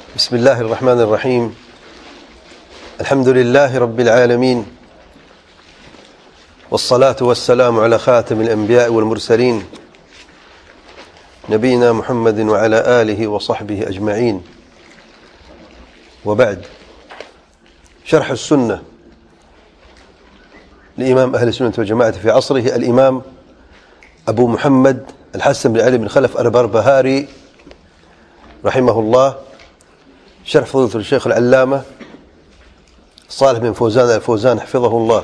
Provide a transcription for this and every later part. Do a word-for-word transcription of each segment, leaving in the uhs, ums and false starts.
بسم الله الرحمن الرحيم. الحمد لله رب العالمين، والصلاة والسلام على خاتم الأنبياء والمرسلين نبينا محمد وعلى آله وصحبه أجمعين. وبعد، شرح السنة لإمام أهل السنة والجماعة في عصره الإمام أبو محمد الحسن بن علي بن خلف البربهاري رحمه الله، شرح فضيلة الشيخ العلامة صالح بن فوزان الفوزان حفظه اللہ.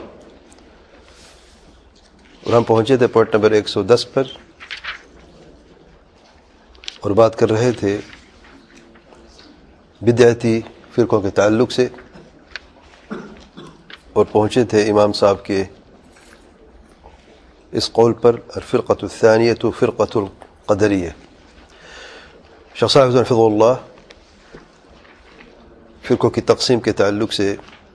اور ہم پہنچے تھے پوائنٹ نمبر ایک سو دس پر اور بات کر رہے تھے بدعتی فرقوں کے تعلق سے، اور پہنچے تھے امام صاحب کے اس قول پر الفرقۃ الثانیۃ فرقۃ القدریہ. شیخ صاحب حفظہ اللہ فرقوں کی تقسیم کے تعلق سے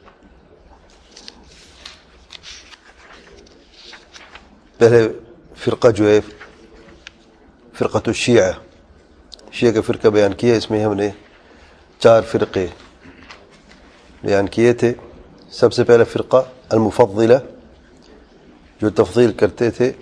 پہلے فرقہ جو ہے فرقۃ الشیعہ، شیعہ کا فرقہ بیان کیا. اس میں ہم نے چار فرقے بیان کیے تھے. سب سے پہلا فرقہ المفضلہ، جو تفضیل کرتے تھے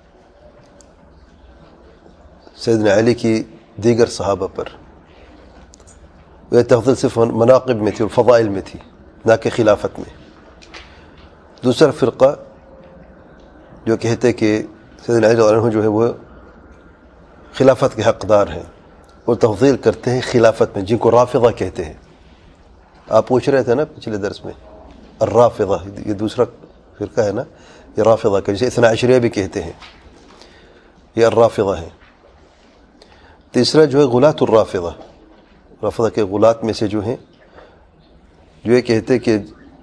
سیدنا علی کی دیگر صحابہ پر. یہ تفضیل صرف مناقب میں تھی اور فضائل میں تھی، نہ کہ خلافت میں. دوسرا فرقہ جو کہتے کہ سیدنا علی رضی اللہ عنہ جو ہے وہ خلافت کے حقدار ہیں، اور تفضیل کرتے ہیں خلافت میں، جن کو رافضہ کہتے ہیں. آپ پوچھ رہے تھے نا پچھلے درس میں، الرافضہ یہ دوسرا فرقہ ہے نا، یہ رافضہ کا جسے اثنا عشریہ بھی کہتے ہیں، یہ الرافضہ ہیں. تیسرا جو ہے غلاۃ الرافضہ، رافضہ کے غلات میں سے جو ہیں، جو یہ کہتے کہ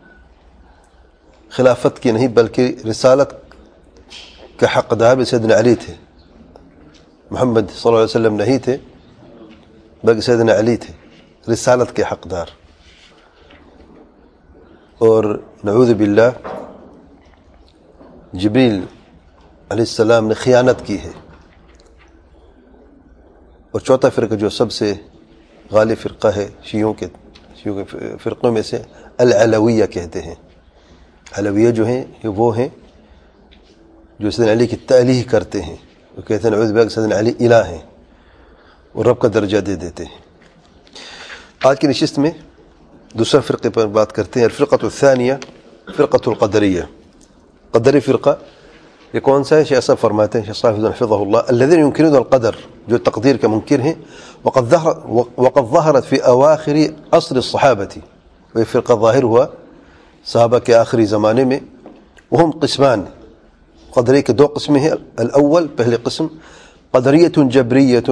خلافت کی نہیں بلکہ رسالت کا حقدار سیدنا علی تھے. محمد صلی اللہ علیہ وسلم نہیں تھے بلکہ سیدنا علی تھے رسالت کے حقدار. اور نعوذ باللہ جبریل علیہ السلام نے خیانت کی ہے. اور چوتھا فرقہ جو سب سے غالب فرقہ ہے شیعوں کے شیعوں کے فرقوں میں سے، العلویہ کہتے ہیں. علویہ جو ہیں یہ وہ ہیں جو سیدنا علی کی تعلیہ کرتے ہیں، وہ کہتے ہیں نعوذ باللہ سیدنا علی الہ ہیں اور رب کا درجہ دے دیتے ہیں. آج کی نشست میں دوسرا فرقے پر بات کرتے ہیں، الفرقۃ الثانیہ فرقۃ القدریہ. قدری فرقہ یہ کون سا ہے؟ شیخ صاحب فرماتے ہیں، شیخ صاحب حفظہ اللہ، الذین ينکرون القدر، جو تقدیر کے منکر ہیں. وقد ظہر وقد ظہرت فی اواخر عصر الصحابۃ، وہ فرقہ ظاہر ہوا صحابہ کے آخری زمانے میں. وہم قسمان، قدری کے دو قسمیں ہیں. الاول پہلے قسم قدریۃ جبریۃ،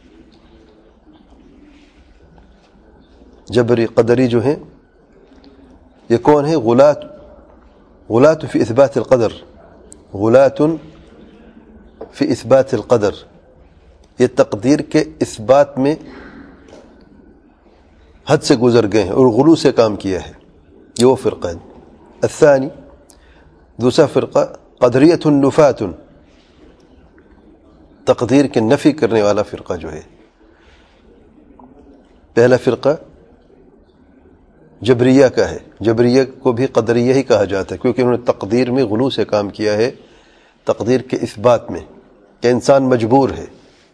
جبری قدری جو ہیں یہ کون ہے؟ غلات غلات فی اثبات القدر، غلات فی اثبات القدر، یہ تقدیر کے اثبات میں حد سے گزر گئے ہیں اور غلو سے کام کیا ہے. یہ وہ فرقہ ہے. الثانی دوسرا فرقہ قدریۃ النفات، تقدیر کے نفی کرنے والا فرقہ جو ہے. پہلا فرقہ جبریہ کا ہے. جبریہ کو بھی قدریہ ہی کہا جاتا ہے کیونکہ انہوں نے تقدیر میں غلو سے کام کیا ہے، تقدیر کے اثبات میں، کہ انسان مجبور ہے،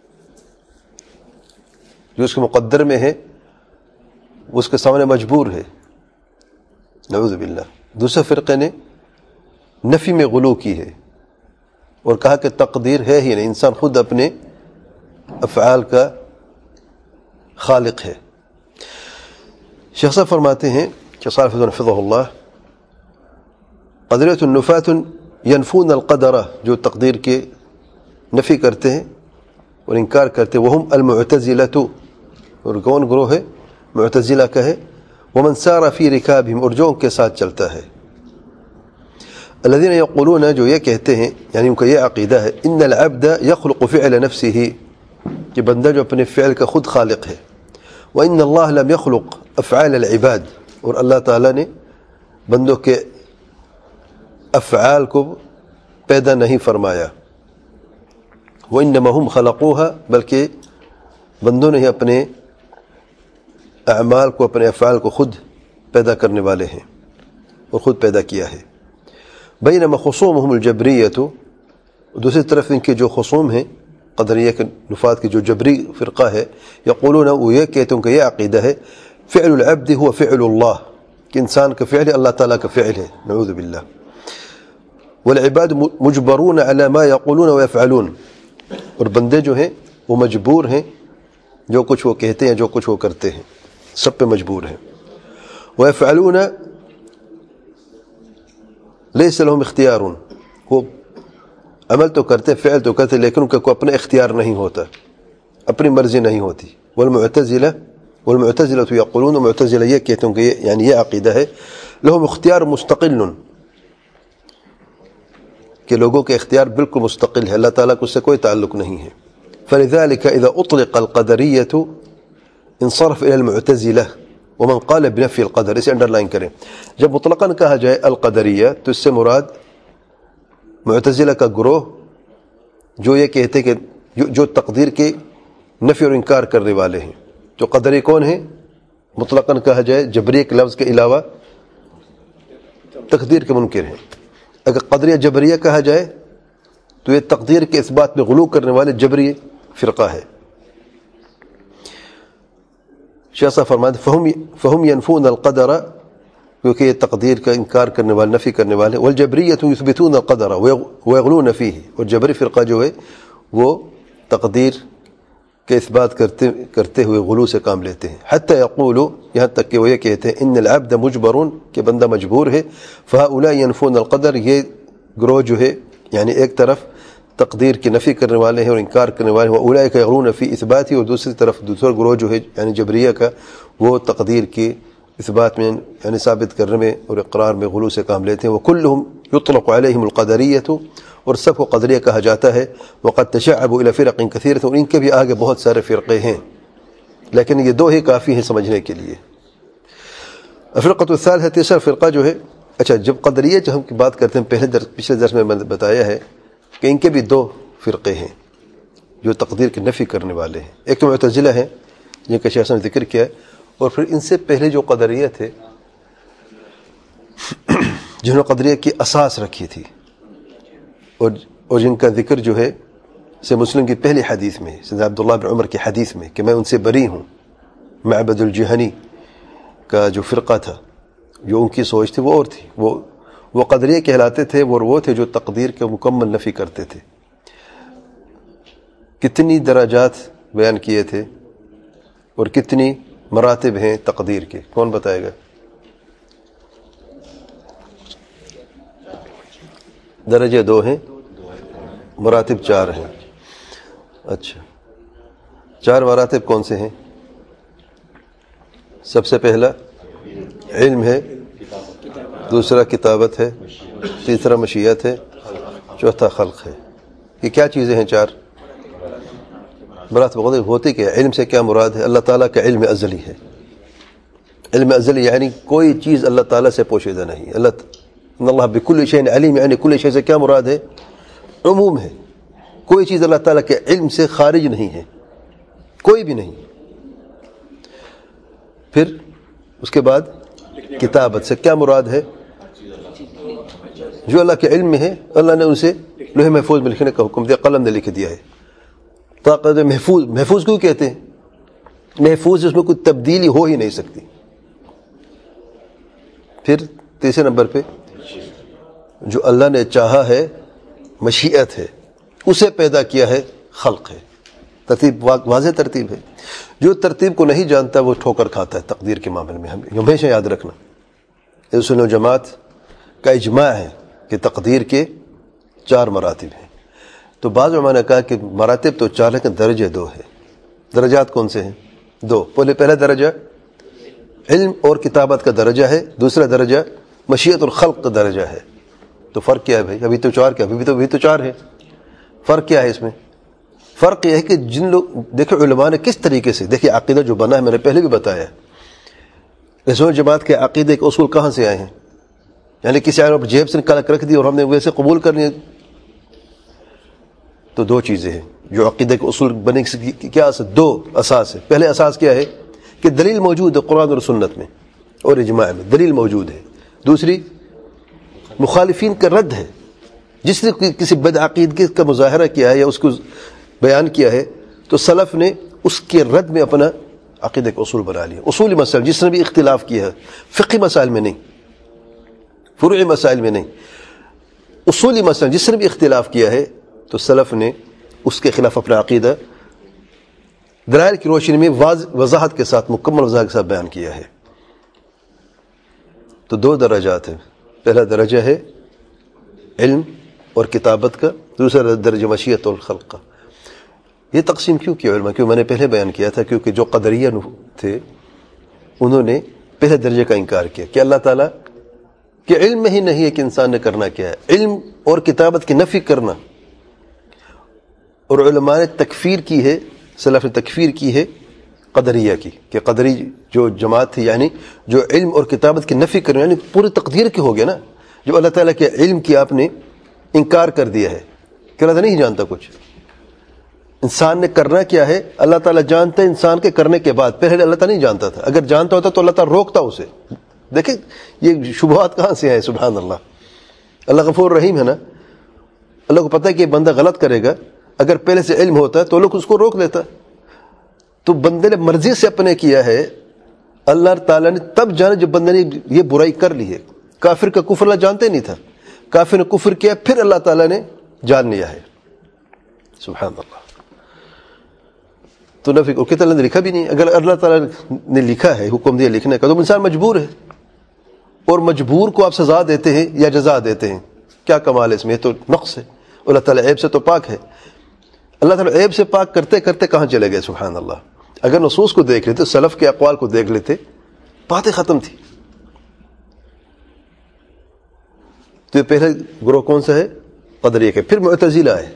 جو اس کے مقدر میں ہے اس کے سامنے مجبور ہے، نعوذ باللہ. دوسرے فرقے نے نفی میں غلو کی ہے اور کہا کہ تقدیر ہے ہی نہیں، انسان خود اپنے افعال کا خالق ہے. شیخ صاحب فرماتے ہیں کہ صالح حفظہ اللہ، قدریۃ النفات ینفون القدر، جو تقدیر کے نفی کرتے ہیں اور انکار کرتے ہیں. وہم المعتزلۃ، اور کون گروہ ہے؟ معتزلہ کا ہے. ومن سار فی رکابہم، اور جو ان کے ساتھ چلتا ہے. الذین یقولون، جو یہ کہتے ہیں یعنی ان کا یہ عقیدہ ہے، ان العبد یخلق فعل نفسہ، کہ بندہ جو اپنے فعل کا خود خالق ہے. وان اللہ لم یخلق افعال العباد، اور اللہ تعالیٰ نے بندوں کے افعال کو پیدا نہیں فرمایا. وَإِنَّمَا هُمْ خَلَقُوهَا، بلکہ بندوں نے اپنے اعمال کو اپنے افعال کو خود پیدا کرنے والے ہیں اور خود پیدا کیا ہے. بینما خصومهم الجبریۃ، دوسری طرف ان کے جو خصوم ہیں قدریہ کے نفاذ کے جو جبری فرقہ ہے، یقولون وہ یہ کہتے ہیں کہ یہ عقیدہ ہے فعل العبد هو فعل اللہ، کہ انسان کا فعل اللہ تعالیٰ کا فعل ہے، نعوذ باللہ. والعباد مجبرون على ما يقولون ويفعلون، اور بندے جو ہیں وہ مجبور ہیں جو کچھ وہ کہتے ہیں جو کچھ وہ کرتے ہیں، سب پہ مجبور ہیں. ويفعلون ليس لهم اختیار، وہ عمل تو کرتے فعل تو کرتے لیکن ان کا کوئی اپنا اختیار نہیں ہوتا، اپنی مرضی نہیں ہوتی. والمعتزلہ والمعتزلہ یقولون، معتزلہ یہ کہتے ہیں کہ یہ یعنی یہ عقیدہ ہے لهم اختیار مستقل، کہ لوگوں کے اختیار بالکل مستقل ہے، اللہ تعالیٰ کو اس سے کوئی تعلق نہیں ہے. فلذلك اذا اطلق القدریۃ انصرف الى المعتزلہ ومن قال بنفی القدر، اسے انڈر لائن کریں. جب مطلقاً کہا جائے القدریہ تو اس سے مراد معتزلہ کا گروہ جو یہ کہتے کہ جو, جو تقدیر کے نفی اور انکار کرنے والے ہیں. جو قدری کون ہیں؟ مطلقاً کہا جائے جبری کے لفظ کے علاوہ تقدیر کے منکر ہیں. اگر قدریہ جبریہ کہا جائے تو یہ تقدیر کے اس بات میں غلو کرنے والے جبری فرقہ ہے. شیخ صاحب فرماتے فہم فہم ينفون القدر، کیونکہ یہ تقدیر کا انکار کرنے والے نفی کرنے والے. والجبریۃ یثبتون القدر ويغلون فيه، اور جبری فرقہ جو ہے وہ تقدیر کے اس بات کرتے کرتے ہوئے غلو سے کام لیتے ہیں. حتی یقولوا، یہاں تک کہ وہ یہ کہتے ہیں ان العبد مجبر، کہ بندہ مجبور ہے. فهؤلاء ينفون القدر، یہ گروہ جو ہے یعنی ایک طرف تقدیر کی نفی کرنے والے ہیں اور انکار کرنے والے ہیں. واولئک یغلون فی اثباتی، اور دوسری طرف دوسرا گروہ جو ہے یعنی جبریہ کا وہ تقدیر کی اس بات میں یعنی ثابت کرنے میں اور اقرار میں غلو سے کام لیتے ہیں. وکلہم یطلق علیہم القدریۃ، اور سب کو قدریہ کہا جاتا ہے. وقد تشعبوا الى فرق کثیرۃ، اور ان کے بھی آگے بہت سارے فرقے ہیں لیکن یہ دو ہی کافی ہیں سمجھنے کے لیے. الفرقۃ الثالثہ، تیسرا فرقہ جو ہے، اچھا جب قدریہ جو ہم کی بات کرتے ہیں پہلے درس پچھلے درس میں میں نے بتایا ہے کہ ان کے بھی دو فرقے ہیں جو تقدیر کی نفی کرنے والے ہیں. ایک تو معتزلہ ہیں جن کا شیخ نے ذکر کیا ہے، اور پھر ان سے پہلے جو قدریہ تھے جنہوں نے قدریہ کی اساس رکھی تھی اور اور جن کا ذکر جو ہے سے مسلم کی پہلی حدیث میں سیدنا عبداللہ بن عمر کی حدیث میں کہ میں ان سے بری ہوں. معبد الجہنی کا جو فرقہ تھا جو ان کی سوچ تھی وہ اور تھی، وہ وہ قدریہ کہلاتے تھے، اور وہ تھے جو تقدیر کے مکمل نفی کرتے تھے. کتنی درجات بیان کیے تھے اور کتنی مراتب ہیں تقدیر کے، کون بتائے گا؟ درجے دو ہیں، مراتب چار ہیں. اچھا چار مراتب کون سے ہیں؟ سب سے پہلا علم ہے، دوسرا کتابت ہے، تیسرا مشیت ہے، چوتھا خلق ہے. یہ کیا چیزیں ہیں چار مراتب؟ غلط ہوتی کہ علم سے کیا مراد ہے؟ اللہ تعالیٰ کا علم ازلی ہے. علم ازلی یعنی کوئی چیز اللہ تعالیٰ سے پوشیدہ نہیں. اللہ ان اللہ بکل شیء علیم، یعنی کل شیء سے کیا مراد ہے؟ عموم ہے. کوئی چیز اللہ تعالیٰ کے علم سے خارج نہیں ہے، کوئی بھی نہیں. پھر اس کے بعد کتابت سے کیا مراد ہے؟ جو اللہ کے علم میں ہے، اللہ نے اسے لوح محفوظ میں لکھنے کا حکم دیا، قلم نے لکھ دیا ہے. طاقت محفوظ، محفوظ کیوں کہتے ہیں؟ محفوظ اس میں کوئی تبدیلی ہو ہی نہیں سکتی. پھر تیسرے نمبر پہ جو اللہ نے چاہا ہے مشیت ہے، اسے پیدا کیا ہے خلق ہے. ترتیب واضح ترتیب ہے. جو ترتیب کو نہیں جانتا وہ ٹھوکر کھاتا ہے تقدیر کے معاملے میں. ہم ہمیشہ یاد رکھنا، سنو جماعت کا اجماع ہے کہ تقدیر کے چار مراتب ہیں. تو بعض علماء نے کہا کہ مراتب تو چار لیکن درجے دو ہے. درجات کون سے ہیں؟ دو. پہلے پہلا درجہ علم اور کتابت کا درجہ ہے، دوسرا درجہ مشیت اور خلق کا درجہ ہے. تو فرق کیا ہے بھائی؟ ابھی تو چار کیا ابھی تو ابھی تو چار ہے. فرق کیا ہے اس میں؟ فرق یہ ہے کہ جن لوگ دیکھیں علماء نے کس طریقے سے، دیکھیں عقیدہ جو بنا ہے میں نے پہلے بھی بتایا ہے، رسول جماعت کے عقیدے کے اصول کہاں سے آئے ہیں؟ یعنی کسی آئے جیب سے نکال کر رکھ دی اور ہم نے ویسے قبول کر لیے. تو دو چیزیں ہیں جو عقیدے کے اصول بنے کی کیا اساس؟ دو اساس ہے. پہلے اساس کیا ہے کہ دلیل موجود ہے قرآن اور سنت میں اور اجماع میں دلیل موجود ہے. دوسری مخالفین کا رد ہے. جس نے کسی بدعقیدگی کا مظاہرہ کیا ہے یا اس کو بیان کیا ہے تو سلف نے اس کے رد میں اپنا عقیدہ کا اصول بنا لیا. اصولی مسائل جس نے بھی اختلاف کیا ہے, فقہی مسائل میں نہیں, فروعی مسائل میں نہیں, اصولی مسائل جس نے بھی اختلاف کیا ہے تو سلف نے اس کے خلاف اپنا عقیدہ دلائل کی روشنی میں وضاحت کے ساتھ, مکمل وضاحت کے ساتھ بیان کیا ہے. تو دو درجات ہیں. پہلا درجہ ہے علم اور کتابت کا, دوسرا درجہ مشیت والخلق کا. یہ تقسیم کیوں کیا علماء؟ کیوں میں نے پہلے بیان کیا تھا, کیونکہ جو قدریہ تھے انہوں نے پہلے درجے کا انکار کیا کہ اللہ تعالیٰ کہ علم میں ہی نہیں ہے کہ انسان نے کرنا کیا ہے. علم اور کتابت کی نفی کرنا, اور علماء نے تکفیر کی ہے, سلف نے تکفیر کی ہے قدریہ کی, کہ قدری جو جماعت تھی یعنی جو علم اور کتابت کی نفی کرنا, یعنی پوری تقدیر کی ہو گیا نا. جو اللہ تعالیٰ کے علم کی آپ نے انکار کر دیا ہے کہ اللہ تعالیٰ نہیں جانتا کچھ, انسان نے کرنا کیا ہے اللہ تعالیٰ جانتا ہے انسان کے کرنے کے بعد, پہلے اللہ تعالیٰ نہیں جانتا تھا. اگر جانتا ہوتا تو اللہ تعالیٰ روکتا اسے. دیکھیں یہ شبہات کہاں سے ہیں. سبحان اللہ, اللہ غفور رحیم ہے نا. اللہ کو پتہ ہے کہ یہ بندہ غلط کرے گا, اگر پہلے سے علم ہوتا ہے تو لوگ اس کو روک لیتا. تو بندے نے مرضی سے اپنے کیا ہے, اللہ تعالیٰ نے تب جانا جب بندے نے یہ برائی کر لی ہے. کافر کا کفر اللہ جانتے نہیں تھا, کافر نے کفر کیا پھر اللہ تعالیٰ نے جان لیا ہے. سبحان اللہ. تو نفی کو کتنا نے لکھا بھی نہیں. اگر اللہ تعالیٰ نے لکھا ہے, حکم دیا لکھنے کا, تو انسان مجبور ہے, اور مجبور کو آپ سزا دیتے ہیں یا جزا دیتے ہیں. کیا کمال ہے اس میں؟ یہ تو نقص ہے. اللہ تعالیٰ عیب سے تو پاک ہے. اللہ تعالیٰ عیب سے پاک کرتے کرتے کہاں چلے گئے. سبحان اللہ. اگر نصوص کو دیکھ لیتے, سلف کے اقوال کو دیکھ لیتے, باتیں ختم تھی. تو یہ پہلے گروہ کون سا ہے؟ قدریہ کے. پھر معتزلہ ہے,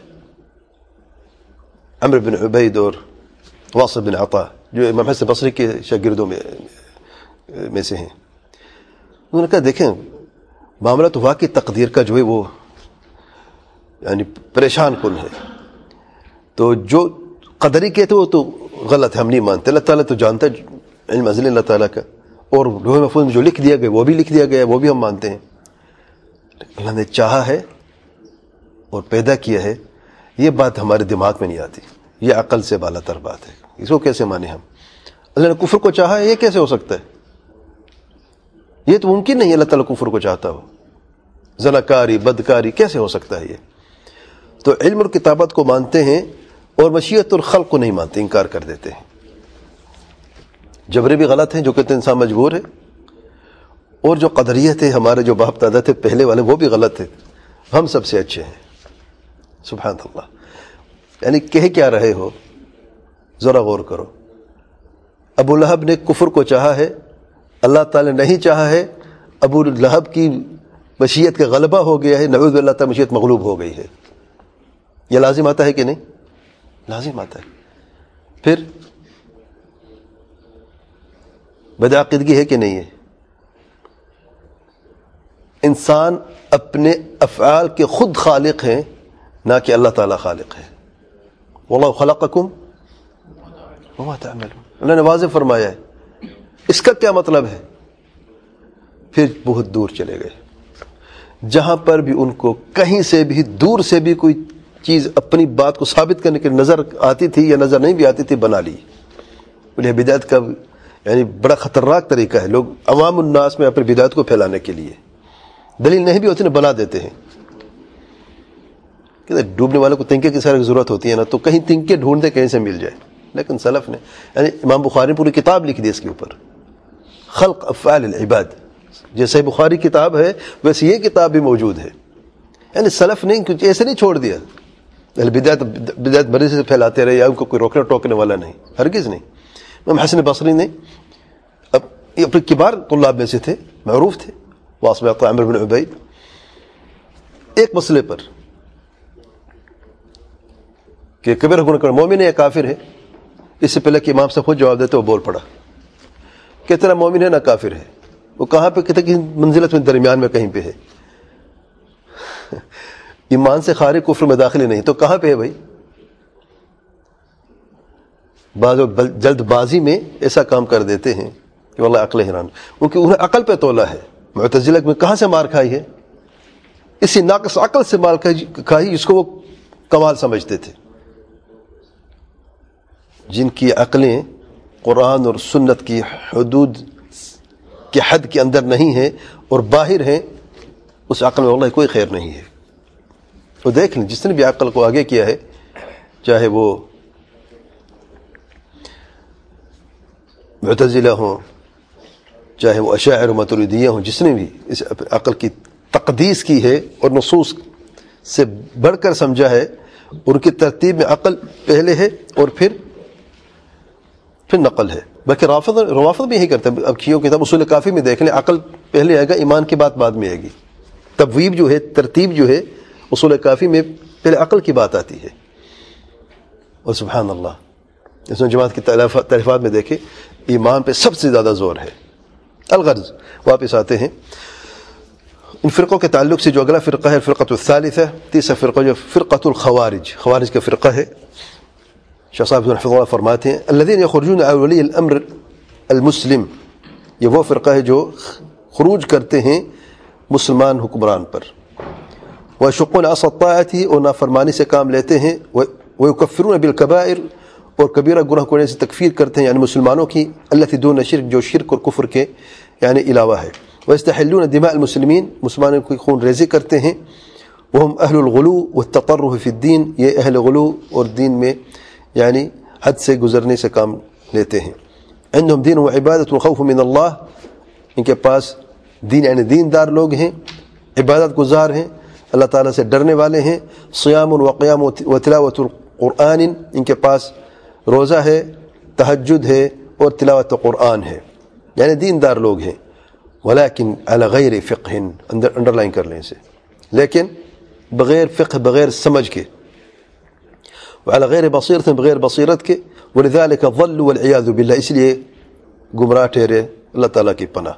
عمرو بن عبید اور واصل بن عطا, جو امام حسن بصری کے شاگردوں میں میں سے ہیں. انہوں نے کہا دیکھیں معاملہ تو واقعی تقدیر کا جو ہے وہ یعنی پریشان کن ہے. تو جو قدری کہتے وہ تو غلط ہے, ہم نہیں مانتے. اللہ تعالیٰ تو جانتا ہے, علم ازلی اللہ تعالیٰ کا, اور لوح محفوظ میں جو لکھ دیا گیا وہ بھی لکھ دیا گیا, وہ بھی ہم مانتے ہیں. اللہ نے چاہا ہے اور پیدا کیا ہے, یہ بات ہمارے دماغ میں نہیں آتی. یہ عقل سے بالا تر بات ہے, اس کو کیسے مانیں ہم؟ اللہ نے کفر کو چاہا ہے, یہ کیسے ہو سکتا ہے؟ یہ تو ممکن نہیں ہے اللہ تعالیٰ کفر کو چاہتا ہو. زناکاری بدکاری کیسے ہو سکتا ہے یہ؟ تو علم اور کتابت کو مانتے ہیں اور مشیت اور خلق کو نہیں مانتے, انکار کر دیتے ہیں. جبرے بھی غلط ہیں جو کہتے ہیں انسان مجبور ہے, اور جو قدریہ تھے ہمارے جو باپ دادا تھے پہلے والے وہ بھی غلط تھے. ہم سب سے اچھے ہیں. سبحان اللہ. یعنی کہہ کیا رہے ہو, ذرا غور کرو. ابو لہب نے کفر کو چاہا ہے, اللہ تعالی نے نہیں چاہا ہے. ابو لہب کی مشیت کا غلبہ ہو گیا ہے, نعوذ باللہ تعالی مشیت مغلوب ہو گئی ہے. یہ لازم آتا ہے کہ نہیں؟ لازم آتا ہے. پھر بدعقیدگی ہے کہ نہیں ہے؟ انسان اپنے افعال کے خود خالق ہیں, نہ کہ اللہ تعالیٰ خالق ہے. واللہ خلقکم وما تعملون, اللہ نے واضح فرمایا ہے. اس کا کیا مطلب ہے؟ پھر بہت دور چلے گئے, جہاں پر بھی ان کو کہیں سے بھی دور سے بھی کوئی چیز اپنی بات کو ثابت کرنے کی نظر آتی تھی یا نظر نہیں بھی آتی تھی, بنا لی. انہیں بدعت کا یعنی بڑا خطرناک طریقہ ہے. لوگ عوام الناس میں اپنی بدعت کو پھیلانے کے لیے دلیل نہیں بھی ہوتی نا, بنا دیتے ہیں. کہ ڈوبنے والوں کو تنکے کی ساری ضرورت ہوتی ہے نا, تو کہیں تنکے ڈھونڈتے کہیں سے مل جائے. لیکن سلف نے یعنی امام بخاری نے پوری کتاب لکھ دی اس کے اوپر, خلق افعال العباد. جیسے بخاری کتاب ہے ویسے یہ کتاب بھی موجود ہے. یعنی سلف نے کچھ ایسے نہیں چھوڑ دیا, بدعت بدعت بڑے سے پھیلاتے رہے, یا ان کو کوئی روکنے ٹوکنے والا نہیں, ہرگز نہیں. امام حسن بصری نے اب اپنے کبار طلاب میں سے تھے, معروف تھے, واصل بن عمرو بن عبید, ایک مسئلے پر کہ کبیر گناہ کرنا مومن ہے یا کافر ہے, اس سے پہلے کہ امام سے خود جواب دیتے وہ بول پڑا, کتنا مومن ہے نہ کافر ہے. وہ کہاں پہ کہتے کہ منزلت میں درمیان میں کہیں پہ ہے, ایمان سے خارج کفر میں داخل نہیں, تو کہاں پہ ہے بھائی؟ بعض جلد بازی میں ایسا کام کر دیتے ہیں کہ واللہ عقل حیران، کیونکہ انہیں عقل پہ تولا ہے. معتزلہ میں کہاں سے مار کھائی ہے؟ اسی ناقص عقل سے مار کھائی جس کو وہ کمال سمجھتے تھے. جن کی عقلیں قرآن اور سنت کی حدود کے حد کے اندر نہیں ہیں اور باہر ہیں، اس عقل میں واللہ کوئی خیر نہیں ہے. تو دیکھ لیں جس نے بھی عقل کو آگے کیا ہے، چاہے وہ معتزلہ ہوں، چاہے وہ اشاعرہ و ماتریدیہ ہوں، جس نے بھی اس عقل کی تقدیس کی ہے اور نصوص سے بڑھ کر سمجھا ہے، ان کی ترتیب میں عقل پہلے ہے اور پھر پھر نقل ہے. بلکہ رافض روافض بھی یہی کرتے ہیں. اب کیوں کتاب اصول کافی میں دیکھ لیں، عقل پہلے آئے گا، ایمان کی بات بعد میں آئے گی. تبویب جو ہے، ترتیب جو ہے اصول کافی میں پہلے عقل کی بات آتی ہے. اور سبحان اللہ، اس میں جماعت کی تعریفات میں دیکھیں ایمان پہ سب سے زیادہ زور ہے. الغرض واپس آتے ہیں ان فرقوں کے تعلق سے. جو اگلا فرقہ ہے فرقۃ الثالثہ، تیسرا فرقہ جو فرقۃ الخوارج، خوارج کا فرقہ ہے. شاہ صاحب رحمۃ اللہ فرماتے ہیں الذين يخرجون عن ولي الامر المسلم، یہ وہ فرقہ ہے جو خروج کرتے ہیں مسلمان حکمران پر. ويشقون عصا الطاعة، اور نافرمانی سے کام لیتے ہیں. ويكفرون بالكبائر، اور کبیرہ گناہ کرنے سے تکفیر کرتے ہیں، یعنی مسلمانوں کی التي دون شرک، جو شرک اور کفر کے یعنی علاوہ ہے. ويستحلون دماء المسلمین، مسلمانوں کی خون ریزی کرتے ہیں. وهم اہل الغلو والتطرف في الدین، یہ اہل غلو اور دین میں یعنی حد سے گزرنے سے کام لیتے ہیں. عندهم دین و عبادت و خوف من اللہ، ان کے پاس دین یعنی دیندار لوگ ہیں، عبادت گزار ہیں، اللہ تعالیٰ سے ڈرنے والے ہیں. صیام و قیام و تلاوت القرآن، ان کے پاس روزہ ہے، تہجد ہے اور تلاوت قرآن ہے، یعنی دیندار لوگ ہیں. ولیکن علی غیر فقہ، اندر انڈر لائن کر لیں اسے، لیکن بغیر فقہ، بغیر سمجھ کے. وعلى غیر بصیرت، بغیر بصیرت کے. ولذلك ضلوا والعیاذ باللہ، اس لیے گمراہ ٹھہرے، اللہ تعالیٰ کی پناہ.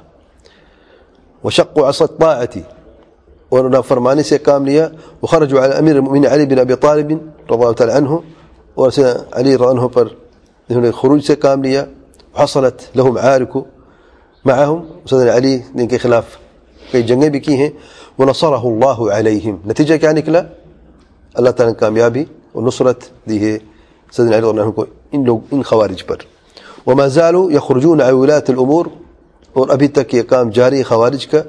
وشقوا عصا الطاعة، اور نافرمانی سے کام لیا. وخرجوا على امیر المؤمنین علی بن ابی طالب رضی اللہ تعالی عنہ، اور علی رضی عنہ پر انہوں نے خروج سے کام لیا. حصلت لهم عارک معهم، سیدنا علی نے ان کے خلاف کئی جنگیں بھی کی ہیں. ونصرہ اللہ علیہم، نتیجہ کیا نکلا؟ اللہ تعالیٰ نے کامیابی اور نصرت دی ہے سیدنا علی رضی اللہ عنہ کو ان لوگ ان خوارج پر. وما زالوا یخرجون عن ولاة الامور، اور ابھی تک یہ کام جاری خوارج کا،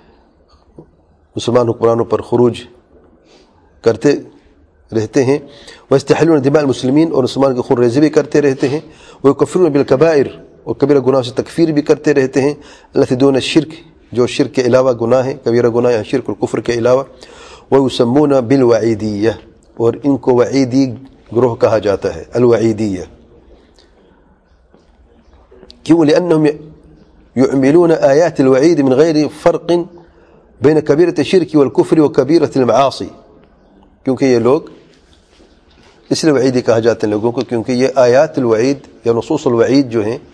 مسلمان حکمرانوں پر خروج کرتے رہتے ہیں. ويستحلون دماء المسلمین، اور مسلمان کی خون ریزی بھی کرتے رہتے ہیں. ويكفرون بالکبائر، اور کبیرہ گناہ سے تکفیر بھی کرتے رہتے ہیں. التي دون الشرک، جو شرک کے علاوہ گناہ ہیں، کبیرہ گناہ یا شرک اور کفر کے علاوہ. ويسمون بالوعیدیہ، اور ان کو وعیدی گروہ کہا جاتا ہے، الوعیدیہ. کیوں؟ لأنهم يعملون آیات الوعید من غیر فرق بین کبیرۃ الشرک والکفر وکبیرۃ المعاصی. کیونکہ یہ لوگ اس لیے وعیدی کہا جاتے ہیں لوگوں کو، کیونکہ یہ آیات الوعید یا نصوص الوعید جو ہیں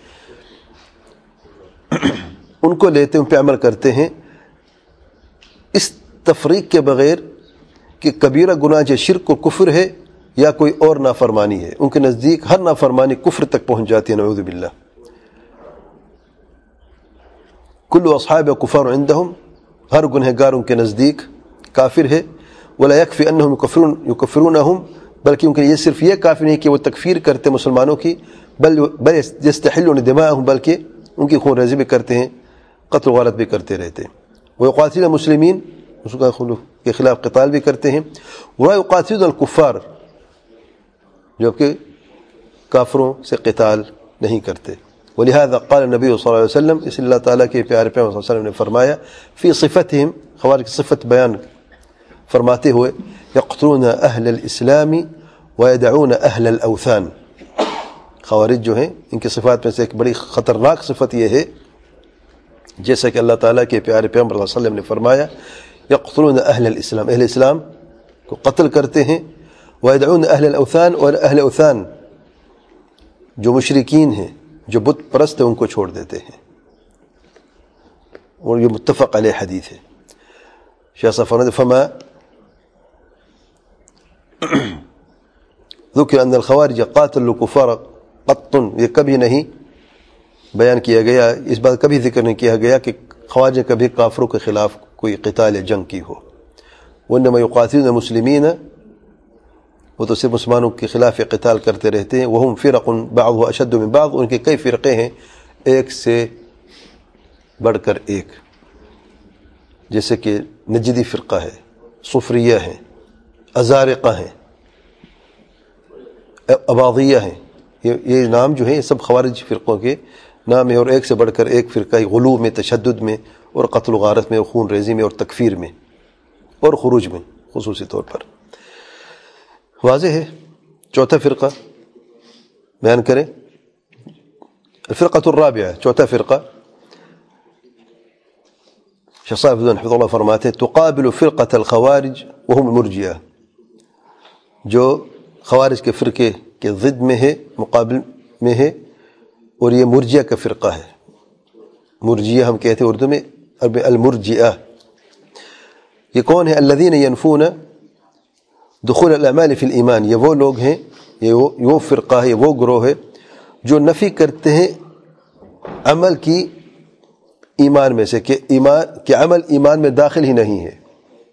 ان کو لیتے ان پہ عمل کرتے ہیں، اس تفریق کے بغیر کہ کبیرہ گناہ جو شرک و کفر ہے یا کوئی اور نافرمانی ہے. ان کے نزدیک ہر نافرمانی کفر تک پہنچ جاتی ہے، نعوذ باللہ. کل اصحاب کفار عندهم، ہر گنہگار ان کے نزدیک کافر ہے. ولا يكفي انهم يكفرون يكفرونهم، بلکہ ان کے یہ صرف یہ کافی نہیں کہ وہ تکفیر کرتے مسلمانوں کی، بل بل يستحلون دماءهم، بلکہ ان کی خون ریزی بھی کرتے ہیں، قتل و غارت بھی کرتے رہتے ہیں. ويقاتلون المسلمین، اس کے خلاف قتال بھی کرتے ہیں. ولا يقاتلون الكفار، جبکہ کافروں سے قتال نہیں کرتے. ولهذا قال النبی صلی اللہ علیہ وسلم، اس اللہ تعالیٰ کے پیارے پیغمبر صلی اللہ علیہ وسلم نے فرمایا فی صفتهم، خوارج کی صفت بیان فرماتے ہوئے، یقتلون اہل الاسلام ویدعون اہل الاوثان. خوارج جو ہیں ان کی صفات میں سے ایک بڑی خطرناک صفت یہ ہے، جیسا کہ اللہ تعالیٰ کے پیارے پیغمبر صلی اللہ علیہ وسلم نے فرمایا یقتلون اہل الاسلام، اہل اسلام کو قتل کرتے ہیں. ویدعون اہل الاوثان، اور اہل اوثان جو مشرکین ہیں، جو بت پرست ہیں، ان کو چھوڑ دیتے ہیں. اور یہ متفق علیہ حدیث ہے. شیخ صاحب فرماتے فما ذکر ان الخوارج قاتلوا الكفار قطن، یہ کبھی نہیں بیان کیا گیا، اس بات کبھی ذکر نہیں کیا گیا کہ خوارج نے کبھی کافروں کے خلاف کوئی قتال جنگ کی ہو. وانما یقاتلون المسلمین، وہ تو صرف مسلمانوں کے خلاف قتال کرتے رہتے ہیں. وہم فرق بعضها اشد من بعض، ان کے کئی فرقے ہیں ایک سے بڑھ کر ایک، جیسے کہ نجدی فرقہ ہے، صفریہ ہیں، ازارقہ ہیں، اباضیہ ہیں. یہ یہ نام جو ہیں یہ سب خوارج فرقوں کے نام ہے، اور ایک سے بڑھ کر ایک فرقہ غلو میں، تشدد میں، اور قتل و غارت میں، اور خون ریزی میں، اور تکفیر میں، اور خروج میں خصوصی طور پر. واضح ہے. چوتھا فرقہ بیان کریں. الفرقۃ الرابعہ، چوتھا فرقہ، شیخ صاحب حفظہ اللہ فرماتے ہیں تقابل فرقۃ الخوارج وهم المرجئہ، جو خوارج کے فرقے کے ضد میں ہے، مقابل میں ہے، اور یہ مرجئہ کا فرقہ ہے. مرجئہ ہم کہتے ہیں اردو میں المرجئہ. یہ کون ہے؟ الذین ینفون دخول الاعمال فی الایمان، یہ وہ لوگ ہیں، یہ وہ, وہ فرقہ ہے، یہ وہ گروہ ہے جو نفی کرتے ہیں عمل کی ایمان میں سے، کہ ایمان کہ عمل ایمان میں داخل ہی نہیں ہے.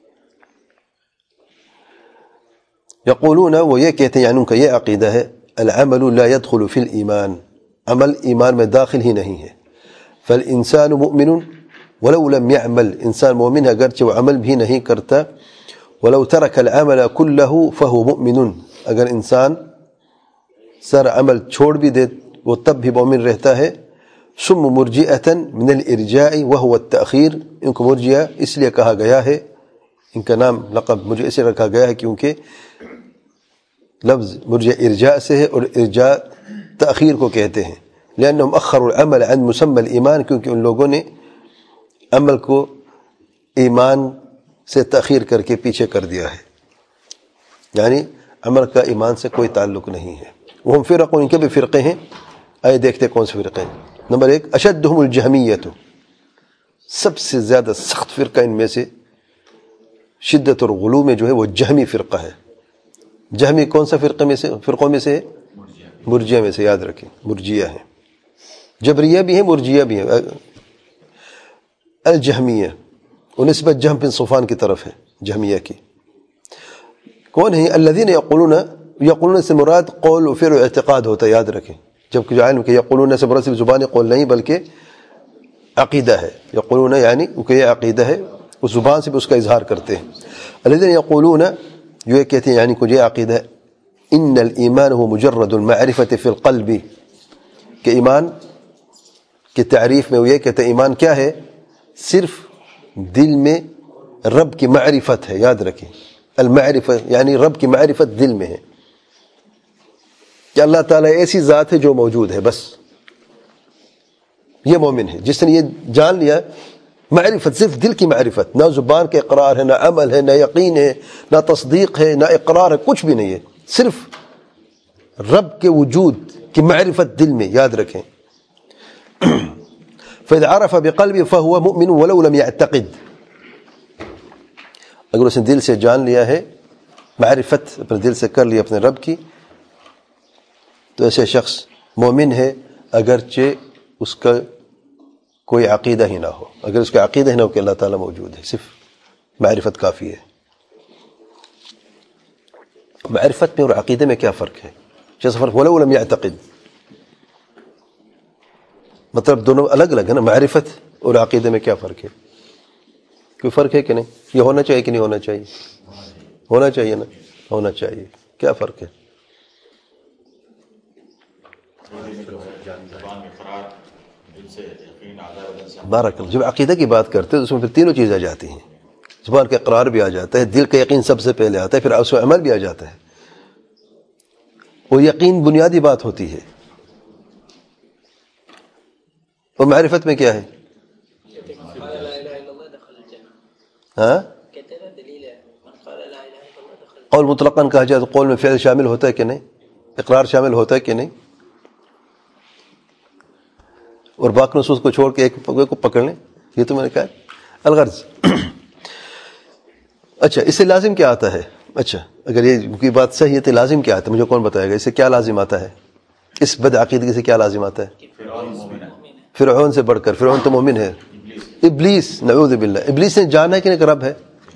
یقولون، وہ یہ کہتے ہیں، یعنی ان کا یہ عقیدہ ہے، العمل لا يدخل فی الایمان، عمل ایمان میں داخل ہی نہیں ہے. فالانسان مؤمن ولو لم يعمل، انسان مومن ہے اگرچہ وہ عمل بھی نہیں کرتا. ولو ترك العمل كله فهو مؤمن، اگر انسان سر عمل چھوڑ بھی دے وہ تب بھی مومن رہتا ہے. ثم مرجئة من الارجاء وهو التأخير، ان کو مرجئہ اس لیے کہا گیا ہے، ان کا نام لقب مجھے اسے رکھا گیا ہے کیونکہ لفظ مرجع ارجاء سے ہے، اور ارجاء تأخیر کو کہتے ہیں. لأنهم أخروا العمل عن مسمى الإيمان، کیونکہ ان لوگوں نے عمل کو ایمان سے تأخیر کر کے پیچھے کر دیا ہے، یعنی عمل کا ایمان سے کوئی تعلق نہیں ہے. وہ فرق، ان کے بھی فرقے ہیں. آئے دیکھتے کون سے فرقے ہیں. نمبر ایک، اشدهم الجہمیۃ، سب سے زیادہ سخت فرقہ ان میں سے شدت اور غلو میں جو ہے وہ جہمی فرقہ ہے. جہمی کون سا فرقے میں سے فرقوں میں سے ہے؟ مرجیہ میں سے، یاد رکھیں مرجیہ ہیں. جبریہ بھی ہیں، مرجیہ بھی ہیں. الجہمیہ وہ نسبت جہم بن صفوان کی طرف ہے، جہمیہ کی. کون ہیں؟ الذین یقولون، یقولون سے مراد قول و فعل و اعتقاد ہوتا ہے، یاد رکھیں. جبکہ جو علم کہ یقولون سے مراد صرف زبان قول نہیں بلکہ عقیدہ ہے. یقولون یعنی کہ یہ عقیدہ ہے، اس زبان سے بھی اس کا اظہار کرتے ہیں. الذین یقولون، جو یہ کہتے ہیں یعنی کچھ یہ عقیدہ ہے، ان الایمان هو مجرد المعرفة فی القلب، کہ ایمان کی تعریف میں وہ یہ کہتے ہیں ایمان کیا ہے؟ صرف دل میں رب کی معرفت ہے. یاد رکھیں المعرفت یعنی رب کی معرفت دل میں ہے، کہ اللہ تعالیٰ ایسی ذات ہے جو موجود ہے، بس یہ مومن ہے جس نے یہ جان لیا. معرفت صرف دل کی معرفت، نہ زبان کے اقرار ہے، نہ عمل ہے، نہ یقین ہے، نہ تصدیق ہے، نہ اقرار ہے، کچھ بھی نہیں ہے، صرف رب کے وجود کی معرفت دل میں. یاد رکھیں. فَإِذْ عَرَفَ بِقَلْبِ فَهُوَ مُؤْمِنٌ وَلَوْ لَمْ يَعْتَقِدْ، اگر اس نے دل سے جان لیا ہے، معرفت اپنے دل سے کر لی اپنے رب کی، تو ایسے شخص مومن ہے اگرچہ اس کا کوئی عقیدہ ہی نہ ہو. اگر اس کا عقیدہ ہی نہ ہو کہ اللہ تعالیٰ موجود ہے، صرف معرفت کافی ہے. معرفت میں اور عقیدے میں کیا فرق ہے؟ جیسا فرق وَلَوْ لَمْ يَعْتَقِدْ، مطلب دونوں الگ الگ ہے نا. معرفت اور عقیدے میں کیا فرق ہے؟ کوئی فرق ہے کہ نہیں؟ یہ ہونا چاہیے کہ نہیں ہونا چاہیے؟ ہونا چاہیے نا، ہونا چاہیے. کیا فرق ہے؟ بارک اللہ. جب عقیدہ کی بات کرتے ہیں تو اس میں پھر تینوں چیزیں آ جاتی ہیں. زبان کا اقرار بھی آ جاتا ہے، دل کا یقین سب سے پہلے آتا ہے، پھر اس میں عمل بھی آ جاتا ہے. وہ یقین بنیادی بات ہوتی ہے. اور معرفت میں کیا ہے؟ ہاں، قول مطلقاً کہا جائے تو قول میں فعل شامل ہوتا ہے کہ نہیں؟ اقرار شامل ہوتا ہے کہ نہیں؟ اور باقی نصوص کو چھوڑ کے ایک کو پکڑ لیں، یہ تو میں نے کہا الغرض. اچھا، اس سے لازم کیا آتا ہے؟ اچھا، اگر یہ کی بات صحیح ہے تو لازم کیا آتا ہے؟ مجھے کون بتائے گا اس سے کیا لازم آتا ہے؟ اس بد عقیدگی سے کیا لازم آتا ہے؟ فرعون سے بڑھ کر، فرعون تو مومن ہے، ابلیس نعوذ باللہ، ابلیس نے جانا ہے کہ نہیں رب ہے،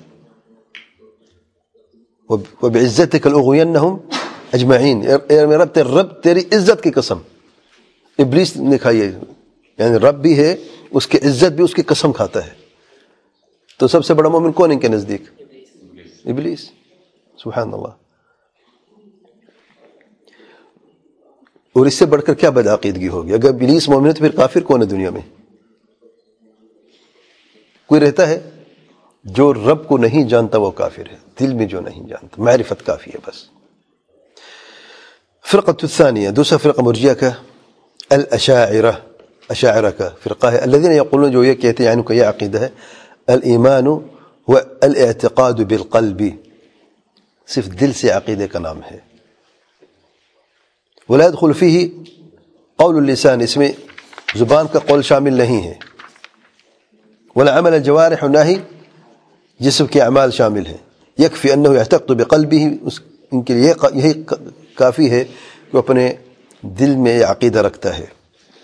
وَبِعِزَّتِكَ لَأُغْوِيَنَّهُمْ اجمعین، اے میرا رب رب تیری عزت کی قسم، ابلیس نے کھائی ہے، یعنی رب بھی ہے، اس کی عزت بھی اس کی قسم کھاتا ہے. تو سب سے بڑا مومن کون ان کے نزدیک؟ ابلیس. سبحان اللہ. اور اس سے بڑھ کر کیا بد عقیدگی ہوگی؟ اگر ابلیس مومن ہے تو پھر کافر کون ہے دنیا میں؟ کوئی رہتا ہے جو رب کو نہیں جانتا وہ کافر ہے، دل میں جو نہیں جانتا، معرفت کافی ہے بس. فرقۃ الثانیہ، دوسرا فرقہ مرجئہ کا الاشاعرہ، اشاعرہ کا فرقہ ہے، الذین یقولون، جو یہ کہتے ہیں، یعنی کہ یہ عقیدہ ہے، الایمان و الاعتقاد بالقلب، صرف دل سے عقیدے کا نام ہے. ولا يدخل فيه قول اللسان، اس میں زبان کا قول شامل نہیں ہے. ولا عمل الجوارح، نہ ہی جسم کے اعمال شامل ہیں. یکفی انه يعتقد بقلبه، ان کے لیے یہی کافی ہے کہ اپنے دل میں عقیدہ رکھتا ہے.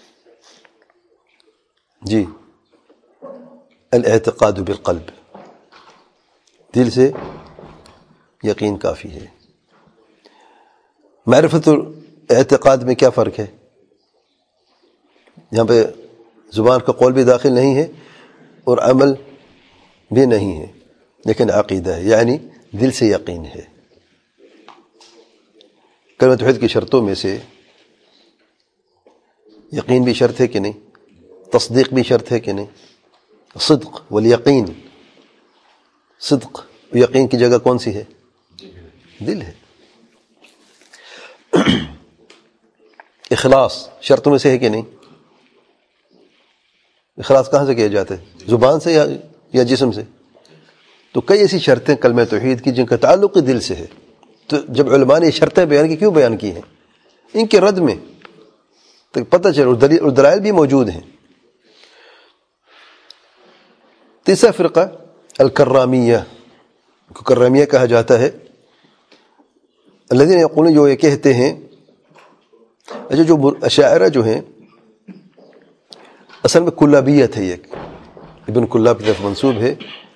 جی، الاعتقاد بالقلب، دل سے یقین کافی ہے. معرفت اعتقاد میں کیا فرق ہے؟ یہاں پہ زبان کا قول بھی داخل نہیں ہے اور عمل بھی نہیں ہے، لیکن عقیدہ ہے، یعنی دل سے یقین ہے. کلمہ توحید کی شرطوں میں سے یقین بھی شرط ہے کہ نہیں؟ تصدیق بھی شرط ہے کہ نہیں؟ صدق والیقین، صدق یقین کی جگہ کون سی ہے؟ دل ہے. اخلاص شرطوں میں سے ہے کہ نہیں؟ اخلاص کہاں سے کیا جاتا ہے؟ زبان سے یا یا جسم سے؟ تو کئی ایسی شرطیں کلمہ توحید کی جن کا تعلق دل سے ہے. تو جب علماء نے یہ شرطیں بیان کی، کیوں بیان کی ہیں؟ ان کے رد میں تو پتہ چلے، اور دلائل بھی موجود ہیں. تیسرا فرقہ الکرامیہ، کو کرامیہ کہا جاتا ہے. الذین یقولون، جو یہ کہتے ہیں، اچھا جو اشاعرہ جو ہیں اصل میں کلابیت ہے، ایک ابن کلاب کی طرف منسوب ہے،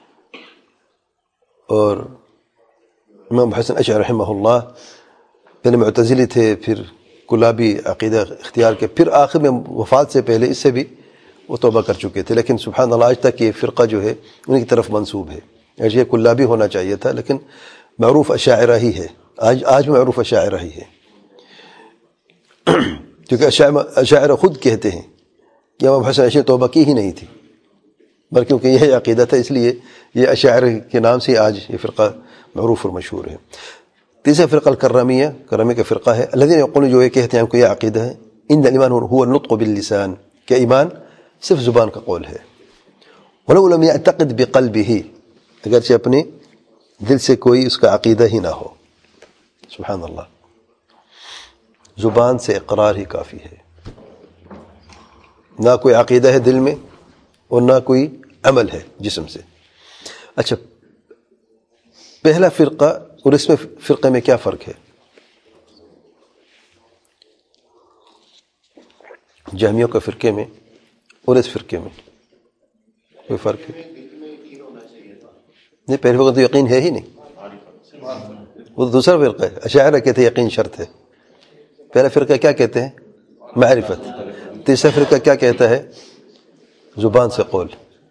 اور امام حسن اشعری رحمہ اللہ پہلے معتزلی تھے، پھر کلابی عقیدہ اختیار کے، پھر آخر میں وفات سے پہلے اس سے بھی وہ توبہ کر چکے تھے. لیکن سبحان اللہ آج تک یہ فرقہ جو ہے ان کی طرف منسوب ہے. یہ کلابی ہونا چاہیے تھا، لیکن معروف اشاعرہ ہی ہے، آج آج معروف اشاعرہ ہی ہے. کیونکہ اشاعرہ خود کہتے ہیں کہ امام حسن اشعری توبہ کی ہی نہیں تھی، بلکہ کیونکہ یہ عقیدہ تھا، اس لیے یہ اشاعرہ کے نام سے آج یہ فرقہ معروف اور مشہور ہے. تیسرا فرقہ الکرامیہ، کرامی کا فرقہ ہے. الذین یقولون، جو یہ کہتے ہیں کہ یہ عقیدہ ہے، ان الایمان هو النطق باللسان، کہ ایمان صرف زبان کا قول ہے. ولو لم يعتقد بقلبه، اگرچہ اپنے دل سے کوئی اس کا عقیدہ ہی نہ ہو. سبحان اللہ، زبان سے اقرار ہی کافی ہے، نہ کوئی عقیدہ ہے دل میں اور نہ کوئی عمل ہے جسم سے. اچھا، پہلا فرقہ اور اس میں فرقے میں کیا فرق ہے؟ جہمیوں کا فرقے میں اور اس فرقے میں کوئی فرق ہے؟ نہیں، پہلے وقت تو یقین ہے ہی نہیں، وہ دوسرا فرقہ ہے. اشاعرہ کہتے ہیں یقین شرط ہے. پہلا فرقہ کیا کہتے ہیں؟ معرفت. تیسرا فرقہ کیا کہتا ہے؟ زبان سے قول.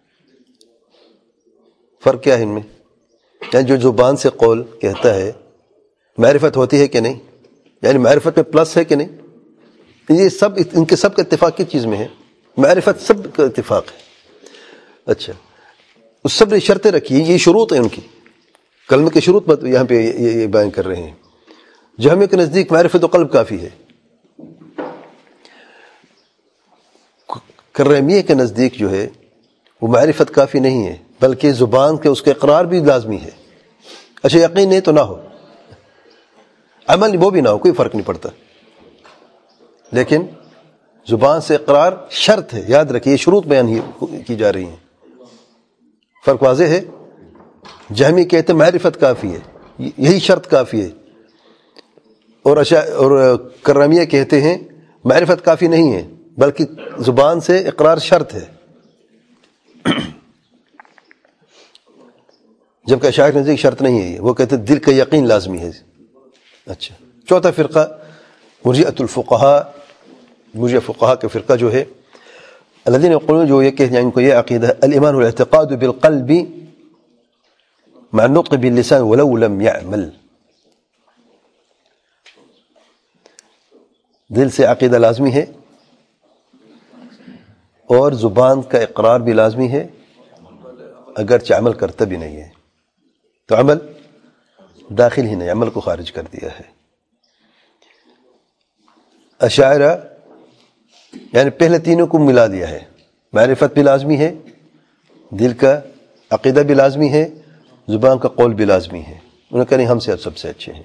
فرق کیا ہے ان میں؟ یعنی جو زبان سے قول کہتا ہے، معرفت ہوتی ہے کہ نہیں؟ یعنی معرفت میں پلس ہے کہ نہیں؟ یہ سب ان کے سب کا اتفاق کی چیز میں ہے، معرفت سب کا اتفاق ہے. اچھا، اس سب نے شرطیں رکھی، یہ شروط ہیں ان کی، کلمے کے شروط پر یہاں پہ یہ بیان کر رہے ہیں. جہمیوں کے نزدیک معرفت و قلب کافی ہے. کرامیہ کے نزدیک جو ہے وہ معرفت کافی نہیں ہے، بلکہ زبان کے اس کا اقرار بھی لازمی ہے. اچھا، یقین نہیں تو نہ ہو، عمل وہ بھی نہ ہو، کوئی فرق نہیں پڑتا، لیکن زبان سے اقرار شرط ہے. یاد رکھیے، یہ شروط بیان ہی کی جا رہی ہیں. فرق واضح ہے. جہمی کہتے ہیں معرفت کافی ہے، یہی شرط کافی ہے، اور اشا اور کرامیہ کہتے ہیں معرفت کافی نہیں ہے بلکہ زبان سے اقرار شرط ہے، جبکہ اشاعرہ کے نزدیک شرط نہیں ہے یہ، وہ کہتے ہیں دل کا یقین لازمی ہے۔ اچھا، چوتھا فرقہ مرجئۃ الفقہاء، مرجئہ فقہاء کا فرقہ جو ہے الذین یقولون، جو یہ کہتے ہیں ان کو یہ عقیدہ ہے الایمان والاعتقاد بالقلب مع النطق باللسان ولو لم يعمل، دل سے عقیدہ لازمی ہے اور زبان کا اقرار بھی لازمی ہے اگرچہ عمل کرتا بھی نہیں ہے، تو عمل داخل ہی نہیں، عمل کو خارج کر دیا ہے۔ اشاعرہ یعنی پہلے تینوں کو ملا دیا ہے، معرفت بھی لازمی ہے، دل کا عقیدہ بھی لازمی ہے، زبان کا قول بھی لازمی ہے، انہوں نے کہا نہیں ہم سے سب سے اچھے ہیں۔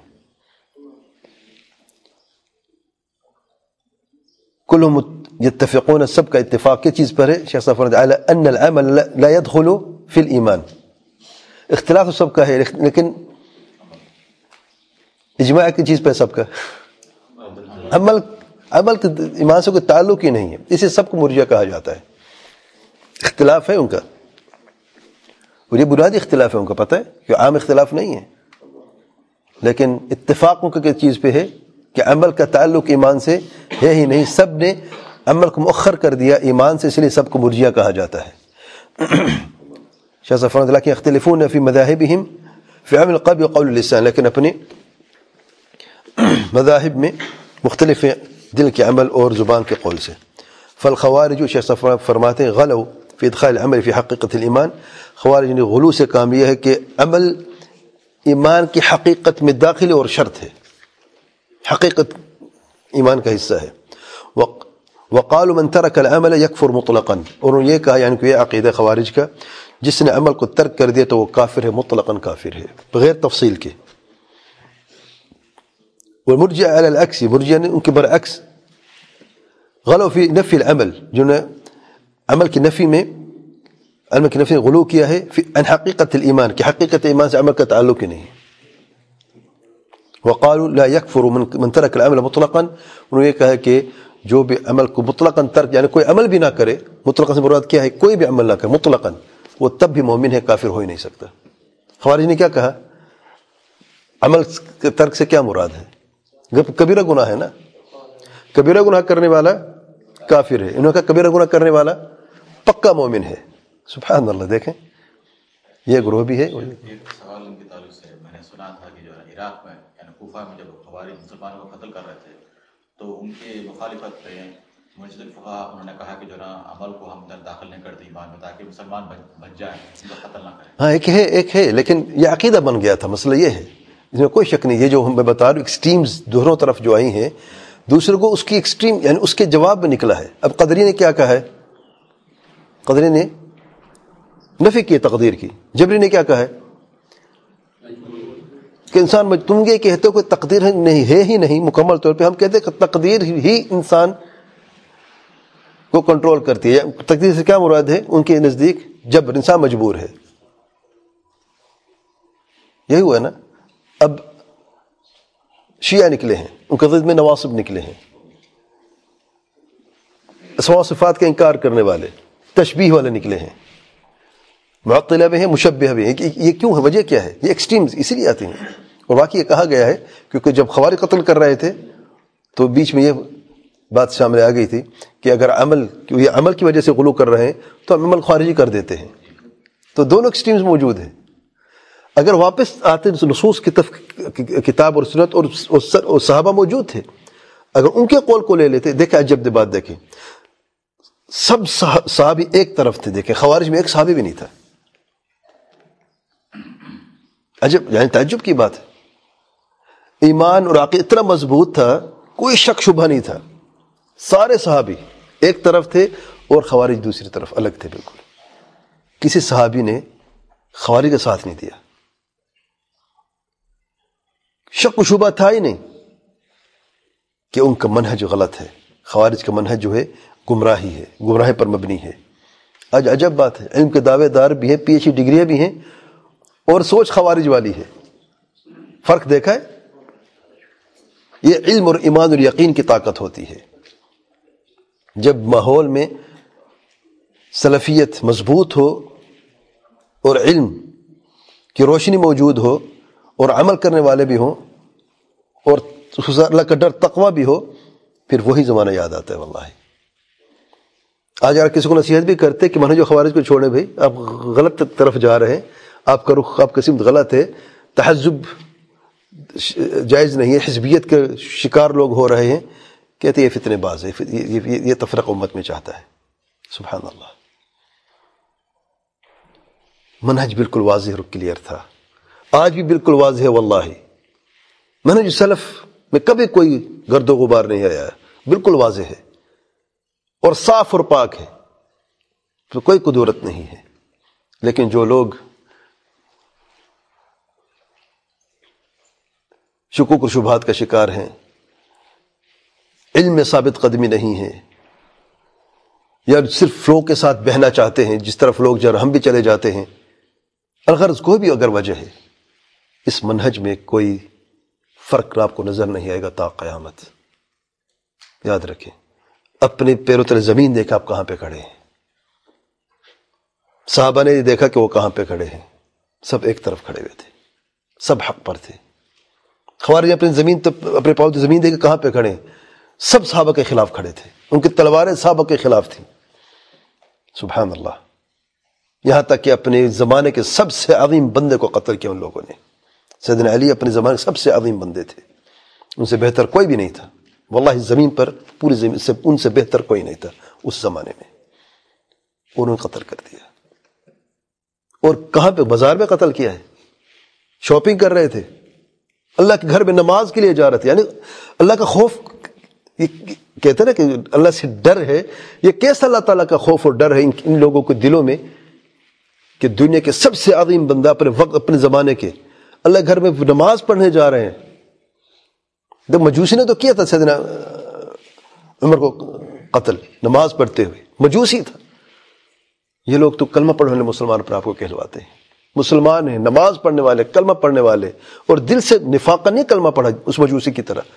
کلهم یتفقون، سب کا اتفاق کس چیز پر ہے؟ شیخ صاحب فرماتے ہیں ان العمل لا يدخل في الایمان، اختلاف تو سب کا ہے لیکن اجماع کی چیز پہ سب کا، عمل عمل ایمان سے کوئی تعلق ہی نہیں ہے، اسے سب کو مرجئہ کہا جاتا ہے۔ اختلاف ہے ان کا، اور یہ بنیادی اختلاف ہے ان کا، پتہ ہے کہ عام اختلاف نہیں ہے، لیکن اتفاق ان کا کس چیز پہ ہے کہ عمل کا تعلق ایمان سے ہے ہی نہیں، سب نے عمل کو مؤخر کر دیا ایمان سے، اس لیے سب کو مرجئہ کہا جاتا ہے۔ شاہ صاحب فرماتے ہیں لیکن یختلفون فی مذاہبہم فی عمل القلب وقول اللسان، لیکن اپنے مذاہب میں مختلف ہیں دل کے عمل اور زبان کے قول سے۔ فالخوارج، شیخ صاحب فرماتے ہیں غلو فی ادخال العمل فی حقیقت الایمان، خوارج نے غلو سے کام یہ ہے کہ عمل ایمان کی حقیقت میں داخل اور شرط ہے، حقیقت ایمان کا حصہ ہے۔ وقالوا من ترک العمل یکفر مطلقا، اور انہوں نے یہ کہا یعنی کہ یہ عقیدہ خوارج کا، جس نے عمل کو ترک کر دیا تو وہ کافر ہے، مطلقاً کافر ہے بغیر تفصیل کے۔ والمرجئہ علی العکس، مرجئہ نے ان کے برعکس غلو فی نفی العمل، جو نے عمل کی نفی میں عمل کی نفی غلو کیا ہے فی عن حقیقت الایمان، کہ حقیقت ایمان سے عمل کا تعلق ہی نہیں۔ وقالوا لا يكفر من من ترك العمل مطلقا، انہوں نے یہ کہا کہ جو بھی عمل کو مطلقاً ترک، یعنی کوئی عمل بھی نہ کرے، مطلقاً سے مراد کیا ہے؟ کوئی بھی عمل نہ کرے مطلقاً، وہ تب بھی مومن ہے، کافر ہو ہی نہیں سکتا۔ خوارج نے کیا کہا؟ عمل کے ترک سے کیا مراد ہے؟ کبیرہ گناہ ہے نا، کبیرہ گناہ کرنے والا کافر ہے، انہوں نے کہا کبیرہ گناہ کرنے والا پکا مومن ہے۔ سبحان اللہ، دیکھیں یہ گروہ بھی ہے۔ ایک سوال ان کے تعلق سے میں نے سنا تھا کہ جو ہے عراق میں یعنی کوفہ میں جب خوارج مسلمانوں کو قتل کر رہے تھے تو ان کی مخالفت پہ مرجئۃ الفقہاء انہوں نے کہا کہ جو نا عمل کو ہم داخل نہیں کرتے ایمان میں تاکہ مسلمان بچ جائیں، ان کو قتل نہ کریں۔ ہاں ایک ہے ایک ہے لیکن یہ عقیدہ بن گیا تھا، مسئلہ یہ ہے، اس میں کوئی شک نہیں، یہ جو ہم میں بتا رہا ہوں ایکسٹریمز دونوں طرف جو آئی ہیں، دوسرے کو اس کی ایکسٹریم یعنی اس کے جواب میں نکلا ہے۔ اب قدری نے کیا کہا ہے؟ قدری نے نفی کی تقدیر کی، جبری نے کیا کہا ہے کہ انسان مجھ تم یہ کہتے ہو کہ تقدیر نہیں ہے ہی نہیں مکمل طور پہ، ہم کہتے ہیں کہ تقدیر ہی انسان کو کنٹرول کرتی ہے۔ تقدیر سے کیا مراد ہے ان کے نزدیک؟ جبر، انسان مجبور ہے، یہی ہوا ہے نا۔ اب شیعہ نکلے ہیں، ان کے ضد میں نواصب نکلے ہیں، اسماء و صفات کا انکار کرنے والے، تشبیہ والے نکلے ہیں، معطلہ بھی ہیں، مشبہ بھی ہیں۔ یہ کیوں ہے؟ وجہ کیا ہے؟ یہ ایکسٹریمز اسی لیے آتے ہیں، اور واقعی یہ کہا گیا ہے کیونکہ جب خوارج قتل کر رہے تھے تو بیچ میں یہ بات سامنے آ گئی تھی کہ اگر عمل یہ عمل کی وجہ سے غلو کر رہے ہیں تو ہم عمل خارجی کر دیتے ہیں، تو دونوں ایکسٹریمز موجود ہیں۔ اگر واپس آتے نصوص کی کتاب اور سنت اور صحابہ موجود تھے، اگر ان کے قول کو لے لیتے، دیکھیں عجب دی بات، دیکھیں سب صحابی ایک طرف تھے، دیکھیں خوارج میں ایک صحابی بھی نہیں تھا، عجب یعنی تعجب کی بات ہے۔ ایمان اور عقیدہ اتنا مضبوط تھا، کوئی شک شبہ نہیں تھا، سارے صحابی ایک طرف تھے اور خوارج دوسری طرف الگ تھے بالکل، کسی صحابی نے خوارج کا ساتھ نہیں دیا، شک و شبہ تھا ہی نہیں کہ ان کا منہج غلط ہے۔ خوارج کا منہج جو ہے گمراہی ہے، گمراہی پر مبنی ہے۔ آج عجب بات ہے، علم کے دعوے دار بھی ہیں، پی ایچ ڈی ڈگریاں بھی ہیں، اور سوچ خوارج والی ہے۔ فرق دیکھا ہے؟ یہ علم اور ایمان اور یقین کی طاقت ہوتی ہے، جب ماحول میں سلفیت مضبوط ہو اور علم کی روشنی موجود ہو اور عمل کرنے والے بھی ہوں اور اللہ کا ڈر تقوی بھی ہو، پھر وہی زمانہ یاد آتا ہے واللہ۔ آج اگر کسی کو نصیحت بھی کرتے کہ منہج خوارج کو چھوڑیں، بھائی آپ غلط طرف جا رہے ہیں، آپ کا رخ آپ قسم غلط ہے، تحزب جائز نہیں ہے، حزبیت کے شکار لوگ ہو رہے ہیں، کہتے یہ فتنے باز ہے، یہ تفرق امت میں چاہتا ہے۔ سبحان اللہ، منہج بالکل واضح اور کلیئر تھا، آج بھی بالکل واضح ہے واللہ۔ منہج سلف میں کبھی کوئی گرد و غبار نہیں آیا ہے، بالکل واضح ہے اور صاف اور پاک ہے، تو کوئی قدورت نہیں ہے۔ لیکن جو لوگ شکوک و شبہات کا شکار ہیں، علم میں ثابت قدمی نہیں ہے، یا صرف فلو کے ساتھ بہنا چاہتے ہیں، جس طرف لوگ جر ہم بھی چلے جاتے ہیں، الغرض کوئی بھی اگر وجہ ہے، اس منہج میں کوئی فرق آپ کو نظر نہیں آئے گا تا قیامت۔ یاد رکھیں، اپنے پیروں تلے زمین دیکھا آپ کہاں پہ کھڑے ہیں، صحابہ نے دیکھا کہ وہ کہاں پہ کھڑے ہیں، سب ایک طرف کھڑے ہوئے تھے، سب حق پر تھے۔ خوارج اپنی زمین اپنے پاؤں سے زمین دے کے کہاں پہ کھڑے ہیں، سب صحابہ کے خلاف کھڑے تھے، ان کی تلواریں صحابہ کے خلاف تھیں۔ سبحان اللہ، یہاں تک کہ اپنے زمانے کے سب سے عظیم بندے کو قتل کیا ان لوگوں نے۔ سیدنا علی اپنے زمانے کے سب سے عظیم بندے تھے، ان سے بہتر کوئی بھی نہیں تھا واللہ، زمین پر پوری زمین سے ان سے بہتر کوئی نہیں تھا اس زمانے میں، انہوں نے قتل کر دیا۔ اور کہاں پہ؟ بازار میں قتل کیا ہے، شاپنگ کر رہے تھے، اللہ کے گھر میں نماز کے لیے جا رہے تھے، یعنی اللہ کا خوف، یہ کہتے ہیں نا کہ اللہ سے ڈر ہے، یہ کیسا اللہ تعالیٰ کا خوف اور ڈر ہے ان لوگوں کے دلوں میں کہ دنیا کے سب سے عظیم بندہ اپنے وقت اپنے زمانے کے اللہ گھر میں نماز پڑھنے جا رہے ہیں۔ جب مجوسی نے تو کیا تھا سیدنا عمر کو قتل، نماز پڑھتے ہوئے، مجوسی تھا۔ یہ لوگ تو کلمہ پڑھنے والے مسلمان پر آپ کو کہلواتے ہیں، مسلمان ہیں، نماز پڑھنے والے، کلمہ پڑھنے والے، اور دل سے نفاقہ نہیں کلمہ پڑھا اس مجوسی کی طرح،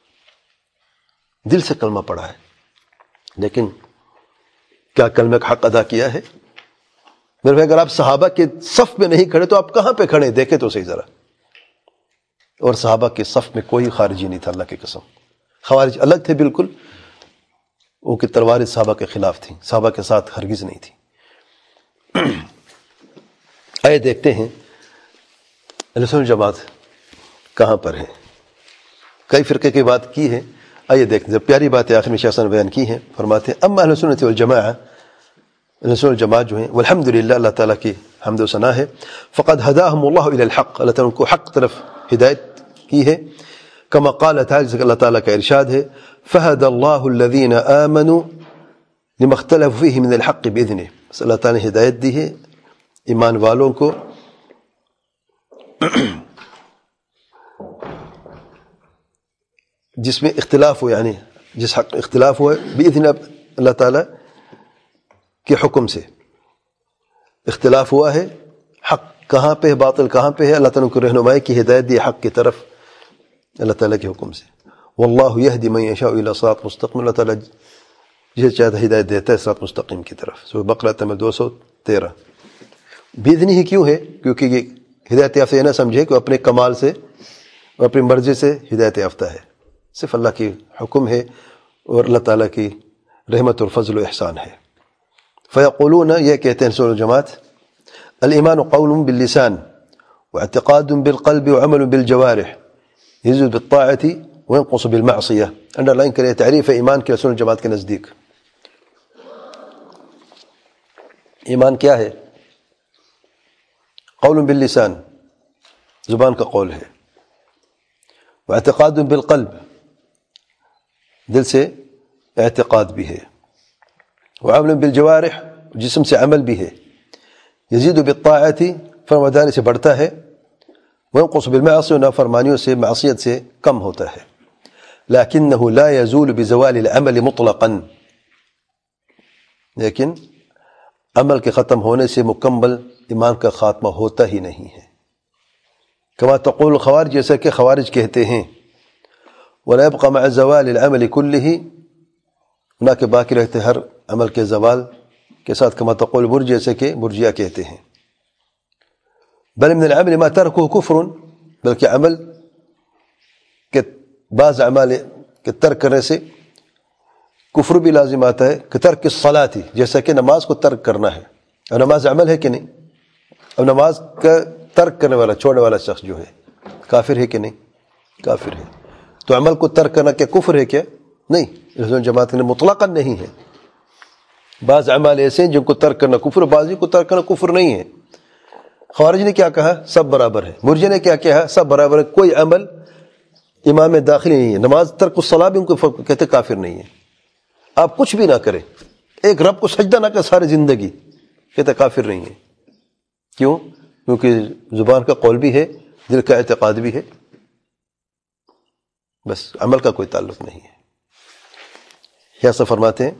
دل سے کلمہ پڑھا ہے، لیکن کیا کلمہ کا حق ادا کیا ہے؟ میرے بھائی، اگر آپ صحابہ کے صف میں نہیں کھڑے تو آپ کہاں پہ کھڑے؟ دیکھیں تو صحیح ذرا۔ اور صحابہ کے صف میں کوئی خارجی نہیں تھا، اللہ کی قسم، خوارج الگ تھے بالکل، وہ کی تلواریں صحابہ کے خلاف تھیں، صحابہ کے ساتھ ہرگز نہیں تھی۔ آئے دیکھتے ہیں اہل سنت جماعت کہاں پر ہے۔ کئی فرقے کی بات کی ہے، آئیے دیکھتے ہیں، پیاری باتیں آخر میں شیخ نے بیان کی ہیں۔ فرماتے ہیں اما اہل سنت والجماعہ، اہل سنت جماعت جو ہیں، والحمدللہ، اللہ تعالیٰ کی حمد و ثنا ہے، فقد ہداہم اللہ الی الحق، اللہ تعالیٰ ان کو حق طرف ہدایت کی ہے، کما قال تعالی، جیسے کہ اللہ تعالیٰ کا ارشاد ہے، فہد اللہ الذین آمنوا لما اختلفوا فیہ من الحق باذنہ، اللہ تعالیٰ نے ہدایت دی ہے ایمان والوں کو جس میں اختلاف ہو، یعنی جس حق اختلاف ہوا باذن اللہ تعالیٰ کے حکم سے اختلاف ہوا ہے، حق کہاں پہ ہے، باطل کہاں پہ ہے، اللہ تعالیٰ کو رہنمائی کی ہدایت دی حق کی طرف اللہ تعالیٰ کے حکم سے۔ واللہ یہدی من یشاء الی صراط مستقیم، اللہ تعالیٰ جسے چاہتا ہے ہدایت دیتا ہے صراط مستقیم کی طرف۔ سورہ بقرہ تمام دو سو تیرہ۔ باذن ہی کیوں ہے؟ کیونکہ یہ ہدایت یافتہ یہ نہ سمجھے کہ اپنے کمال سے اور اپنی مرضی سے ہدایت یافتہ ہے، صرف اللہ کی حکم ہے اور اللہ تعالیٰ کی رحمت اور فضل و احسان ہے۔ فیقولون، یہ کہتے ہیں سنت جماعت، الایمان قول باللسان واعتقاد بالقلب وعمل بالجوارح یزید بالطاعة وینقص بالمعصیہ۔ انڈر لائن کرے تعریف ایمان کے سنت جماعت کے نزدیک۔ ایمان کیا ہے؟ قول باللسان، زبان کا قول ہے، واعتقاد بالقلب، دل سے اعتقاد بھی ہے، وعمل بالجوارح، جسم سے عمل بھی ہے، یزید بالطاعت، فرمانبرداری سے بڑھتا ہے، وینقص بالمعصیہ، نافرمانیوں سے معصیت سے کم ہوتا ہے، لیکنہ لا یزول بزوال العمل مطلقا، لیکن عمل کے ختم ہونے سے مکمل ایمان کا خاتمہ ہوتا ہی نہیں ہے۔ کما تقول الخوارج، جیسا کہ خوارج کہتے ہیں، ولا يبقى مع زوال العمل كله نہ کہ باقی رہتے ہر عمل کے زوال کے ساتھ، کما تقول مرجئہ، جیسے کہ مرجئہ کہتے ہیں. بل من العمل ما ترکہ کفر، بلکہ عمل کے بعض اعمال کے ترک کرنے سے کفر بھی لازم آتا ہے، کہ ترک الصلاۃ، جیسا کہ نماز کو ترک کرنا ہے. اور نماز عمل ہے کہ نہیں؟ اب نماز کا ترک کرنے والا، چھوڑنے والا شخص جو ہے کافر ہے کہ نہیں؟ کافر ہے. تو عمل کو ترک کرنا کیا کفر ہے؟ کیا نہیں. رسول جماعت نے مطلقاً نہیں ہے. بعض اعمال ایسے ہیں جن کو ترک کرنا کفر، بعضی کو ترک کرنا کفر نہیں ہے. خوارج نے کیا کہا؟ سب برابر ہے. مرجئہ نے کیا کہا؟ سب برابر ہے. کوئی عمل امام میں داخل نہیں ہے. نماز ترک الصلاۃ بھی ان کو کہتے کافر نہیں ہے. آپ کچھ بھی نہ کریں، ایک رب کو سجدہ نہ کریں ساری زندگی، کہتے کافر نہیں ہے. کیوں؟ کیونکہ زبان کا قول بھی ہے، دل کا اعتقاد بھی ہے، بس عمل کا کوئی تعلق نہیں ہے. کیا سا فرماتے ہیں؟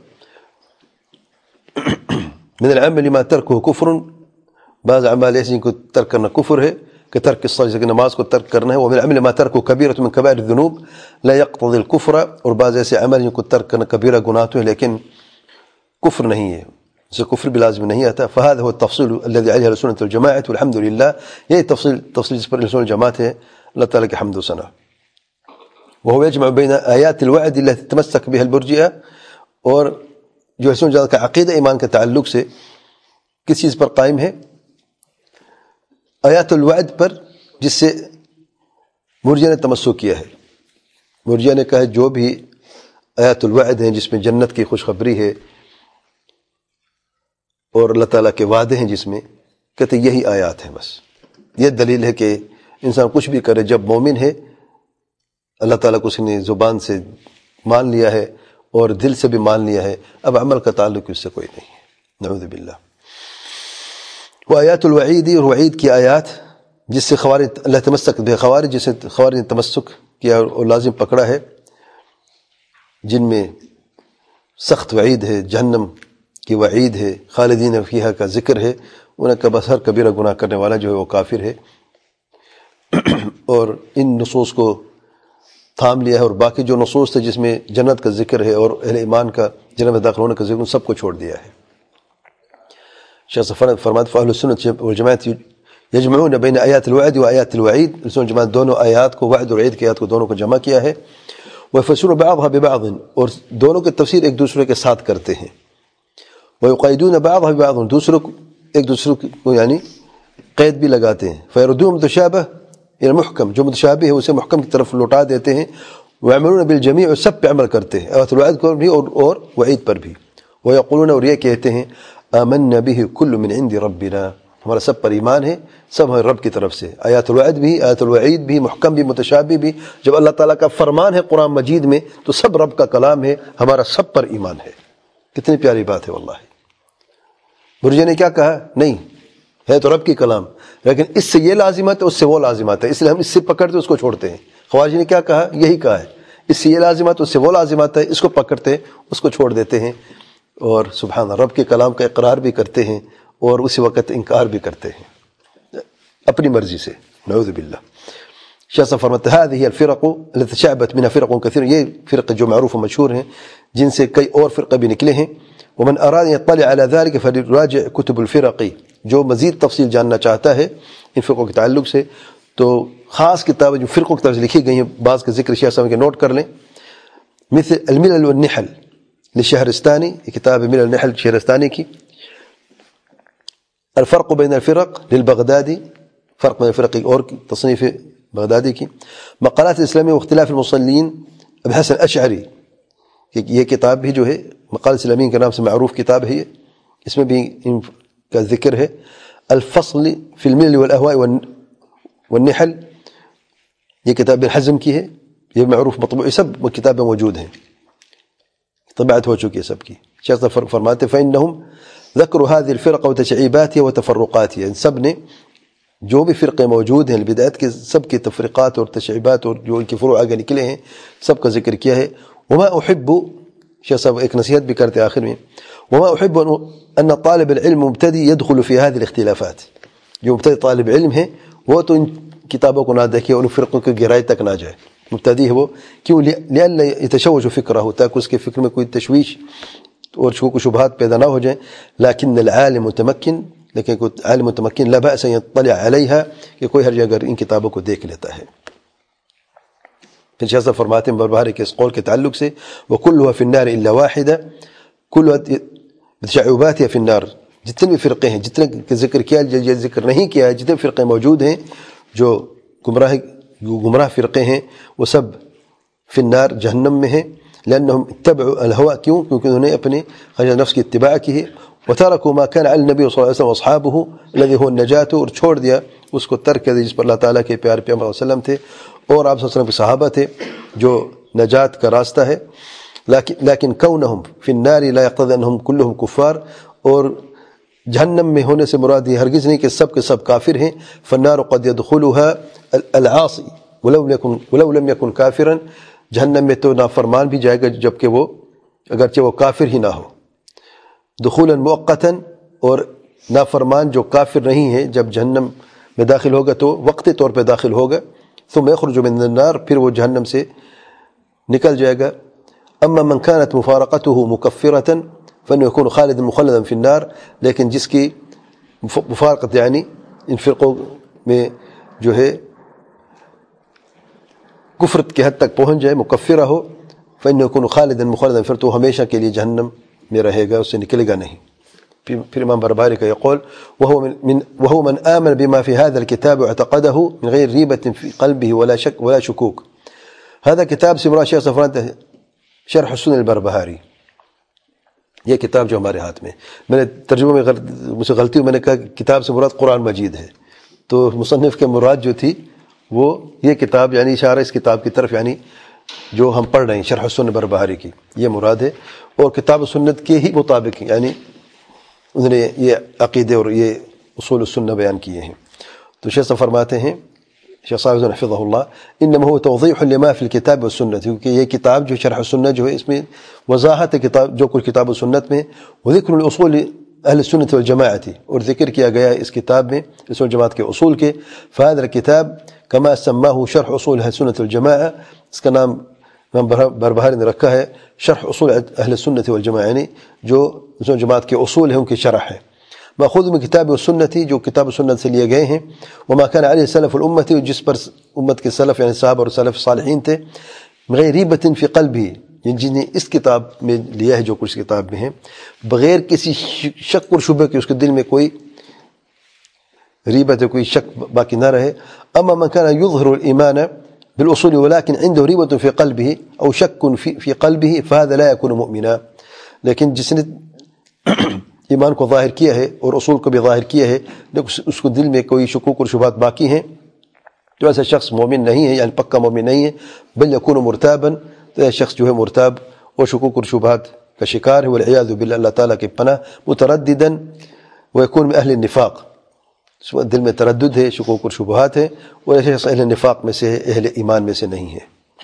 من العمل ما ترکہ کفر، بعض اعمال ایسے جن کو ترک کرنا کفر ہے، کہ ترک الصلاۃ، جیسے کہ نماز کو ترک کرنا ہے. ومن العمل ما ترکہ کبیرۃ من کبائر الذنوب لا يقتضي الكفر، اور بعض ایسے عمل جن کو ترک کرنا کبیرہ گناہ تو ہے لیکن کفر نہیں ہے، اسے کفر بھی لازم نہیں آتا. فهذا هو التفصيل الذي عليه السنة والجماعة والحمد لله. یہی تفصیل تفصیل جس پر رسول الجماعت ہے، اللہ تعالیٰ کے حمد و ثنا. وهو يجمع بين آيات الوعد التي تمسك بها المرجئة، اور جو رسول الجماعت کا عقیدہ ایمان کے تعلق سے کس چیز پر قائم ہے؟ آیات الوعد پر، جس سے مرجئہ نے تمسک کیا ہے. مرجئہ نے کہا جو بھی آیات الوعد ہیں جس میں جنت کی خوشخبری ہے اور اللہ تعالیٰ کے وعدے ہیں جس میں، کہتے یہی آیات ہیں. بس یہ دلیل ہے کہ انسان کچھ بھی کرے، جب مومن ہے اللہ تعالیٰ کو اس نے زبان سے مان لیا ہے اور دل سے بھی مان لیا ہے، اب عمل کا تعلق اس سے کوئی نہیں ہے. نعوذ باللہ. وہ آیات الوعید، اور وعید کی آیات جس سے خوارج اللہ تمسک بے، خوارج جسے خوارج نے تمسک کیا اور لازم پکڑا ہے، جن میں سخت وعید ہے، جہنم کی وعید ہے، خالدین فیہا کا ذکر ہے. انہیں کا بس ہر کبیرہ گناہ کرنے والا جو ہے وہ کافر ہے. اور ان نصوص کو تھام لیا ہے، اور باقی جو نصوص تھے جس میں جنت کا ذکر ہے اور اہل ایمان کا جنت میں داخل ہونے کا ذکر، ان سب کو چھوڑ دیا ہے. شیخ صفوان فرماتے فاہل السنت والجماعت یجمعون بین آیات الوعد و آیات الوعید، رسول جماعت دونوں آیات کو، وعد اور وعید کی آیات کو دونوں کو جمع کیا ہے. ويفسرون بعضها ببعض، اور دونوں کے تفسیر ایک دوسرے کے ساتھ کرتے ہیں. ويقيدون بعضها ببعض، دوسروں کو ایک دوسرے کو یعنی قید بھی لگاتے ہیں. فيردون متشابہ الى محکم، جو متشابہ ہے اسے محکم کی طرف لوٹا دیتے ہیں. ويعملون بالجميع، سب پہ عمل کرتے ہیں، آیات الوعد پر بھی اور اور وعید پر بھی. ويقولون، اور یہ کہتے ہیں آمنا به كل من عند ربنا، ہمارا سب پر ایمان ہے، سب ہمارے رب کی طرف سے. آیات الوعد بھی، آیات الوعید بھی، محکم بھی، متشابہ بھی. جب اللہ تعالیٰ کا فرمان ہے قرآن مجید میں تو سب رب کا کلام ہے، ہمارا سب پر ایمان ہے. کتنی پیاری بات ہے واللہ. مرجئہ نے کیا کہا؟ نہیں ہے تو رب کی کلام، لیکن اس سے یہ لازمات ہے، اس سے وہ لازمات ہے، اس لیے ہم اس سے پکڑتے اس کو چھوڑتے ہیں. خوارج نے کیا کہا؟ یہی کہا ہے، اس سے یہ لازمات، اس سے وہ لازمات ہے، اس کو پکڑتے اس کو چھوڑ دیتے ہیں. اور سبحان اللہ، رب کے کلام کا اقرار بھی کرتے ہیں اور اسی وقت انکار بھی کرتے ہیں اپنی مرضی سے. نعوذ باللہ. شیخ صاحب فرماتے ہیں هذه الفرق التي شعبت منها فرق كثير، یہ فرقے جو معروف و مشہور ہیں جن سے کئی اور فرقے بھی نکلے ہیں. ومن اراد ان يطلع على ذلك فليراجع كتب الفرق، جو مزید تفصیل جاننا چاہتا ہے ان فرقوں کے تعلق سے تو خاص کتابیں جو فرقوں کی طرف سے لکھی گئی ہیں، بعض کے ذکر شیخ صاحب کے نوٹ کر لیں. مثل الملل والنحل للشہرستانی، یہ کتاب ملل والنحل شہرستانی کی. الفرق بین الفرق للبغدادی، فرق بین الفرق اور تصنیف بغدادی کی. مقالات الاسلامی واختلاف المصلین ابو حسن اشعری، یہ کتاب بھی جو ہے مقالات الاسلامی کے نام سے معروف کتاب ہے، یہ اس میں بھی ان کا ذکر ہے. الفصل فی الملل والاہواء والنحل، یہ کتاب ابن حزم کی ہے، یہ معروف مطبوع، سب کتابیں موجود ہیں، طباعت ہو چکی ہے سب کی. شیخ صاحب فرماتے فإنهم ذکروا هذه الفرق وتشعيباتها وتفرقاتها، ان سب نے جو بھی فرقے موجود ہیں البدعات کے سب کی تفریقات اور تشعیبات اور جو ان کے فروع آگے نکلے ہیں سب کا ذکر کیا ہے. وما احب، شیخ صاحب ایک نصیحت بھی کرتے آخر میں، وما احب ان طالب العلم مبتدی يدخل في هذه الاختلافات، جو مبتدی طالب علم ہے وہ تو ان کتابوں کو نہ دیکھے، ان فرقوں کی گہرائی تک نہ جائے. مبتدی ہے وہ کیوں لئلا يتشوش فکرہ تاکہ اس کے فکر میں کوئی تشویش اور شکوک و شبہات پیدا نہ ہو جائیں لیکن العالم متمکن لیکن کوئی عالم متمکن لا بأس يطلع علیہا کہ کوئی ہر اگر ان کتابوں کو دیکھ لیتا ہے. پھر شاہ صاحب فرماتے ہیں بربہاری کے اس قول کے تعلق سے وَكُلُّهَا فِي النَّارِ إِلَّا وَاحِدَةً كُلُّهَا بِتَشَعُّبَاتِهَا فِي النَّارِ جتنے بھی فرقے ہیں جتنے ذکر کیا ذکر نہیں کیا ہے جتنے فرقے موجود ہیں جو گمراہ گمراہ فرقے ہیں وہ سب فی النار جہنم میں ہیں لأنهم اتبعوا الهوى کیوں کیونکہ انہوں نے اپنے خواہش نفس کی اتباع کی ہے وتركوا ما كان على النبي صلی اللہ علیہ وسلم واصحابه الذي هو النجاة اور چھوڑ دیا اس کو ترک کر دیا جس پر اللہ تعالیٰ کے پیارے پیغمبر صلی اللہ علیہ وسلم تھے اور آپ صلی اللہ علیہ وسلم کے صحابہ تھے جو نجات کا راستہ ہے لیکن لیکن كونهم في النار لا يقتضي انهم كلهم كفار اور جہنم میں ہونے سے مراد یہ ہرگز نہیں کہ سب کے سب کافر ہیں فالنار قد يدخلها العاصي ولو يكن ولو لم يكن كافرا جہنم میں تو نافرمان بھی جائے گا جبکہ وہ اگرچہ وہ کافر ہی نہ ہو دخولا مؤقتا اور نافرمان جو کافر نہیں ہے جب جہنم میں داخل ہوگا تو وقتی طور پہ داخل ہوگا ثم يخرج من النار پھر وہ جہنم سے نکل جائے گا اما من كانت مفارقته مكفرة فانه يكون خالدا مخلدا في النار لیکن جس کی مفارقت یعنی ان فرقوں میں جو ہے کفرت کے حد تک پہنچ جائے مکفرہ ہو فإنه يكون خالدا مخلدا پھر تو ہمیشہ کے لیے جہنم میں رہے گا اس سے نکلے گا نہیں. پھر امام بربہاری کا یہ قول وهو من وهو من آمن بما في هذا الكتاب واعتقده من غير ريبة في قلبه ولا شك ولا شكوك. هذا كتاب سے مراد شیخ صفوان شرح السنن البربہاری یہ کتاب جو ہمارے ہاتھ میں میں نے ترجمہ میں مجھ سے غلطی میں نے کہا کتاب سے مراد قرآن مجید ہے تو مصنف کے مراد جو تھی وہ یہ کتاب یعنی اشارہ اس کتاب کی طرف یعنی جو ہم پڑھ رہے ہیں شرح السنن بربہاری کی یہ مراد ہے اور کتاب و سنت کے ہی مطابق یعنی انہوں نے یہ عقیدے اور یہ اصول السنہ بیان کیے ہیں. تو شیخ صاحب فرماتے ہیں شیخ صاحب حفظہ اللہ انما هو توضیح لما فی الکتاب والسنت کیونکہ یہ کتاب جو شرح السنہ جو ہے اس میں وضاحت ہے کتاب جو کچھ کتاب و سنت میں وذکر الاصول اہل السنت والجماعت اور ذکر کیا گیا ہے اس کتاب میں اصول الجماعت کے اصول کے فهذا الكتاب كما سماه شرح اصول اہل السنت والجماعہ اس کا نام امام بربہاری نے رکھا ہے شرح اصول اہل السنت والجماعہ یعنی جو اصول جماعت کے اصول ہیں ان کی شرح ہے ماخوذ من کتاب و سنت جو کتاب و سنت سے لیے گئے ہیں وما كان علیہ سلف الامت جس پر امت کے سلف یعنی صحابہ اور سلف صالحین تھے غیر ریبت فی قلبی جن نے اس کتاب میں لیا ہے جو کچھ کتاب میں ہے بغیر کسی شک اور شبہ کے اس کے دل میں کوئی ریبت کوئی شک باقی نہ رہے اما من كان يظهر الايمان بالاصول ولكن عنده ريبه في قلبه او شك في في قلبه فهذا لا يكون مؤمنا لیکن جس نے ایمان کو ظاہر کیا ہے اور اصول کو بھی ظاہر کیا ہے لیکن اس کو دل میں کوئی شکوک اور شبہات باقی ہیں تو ایسا شخص مومن نہیں ہے یعنی پکا مومن نہیں ہے بل يكون مرتابا تو ایسا شخص جو ہے مرتاب اور شکوک اور شبہات کا شکار ہے والعیاذ باللہ اللہ تعالیٰ کے پناہ مترددا ويكون من اہل النفاق دل میں تردد ہے شکوک اور شبہات ہے اور ایسا شخص اہل نفاق میں سے ہے اہل ایمان میں سے نہیں ہے.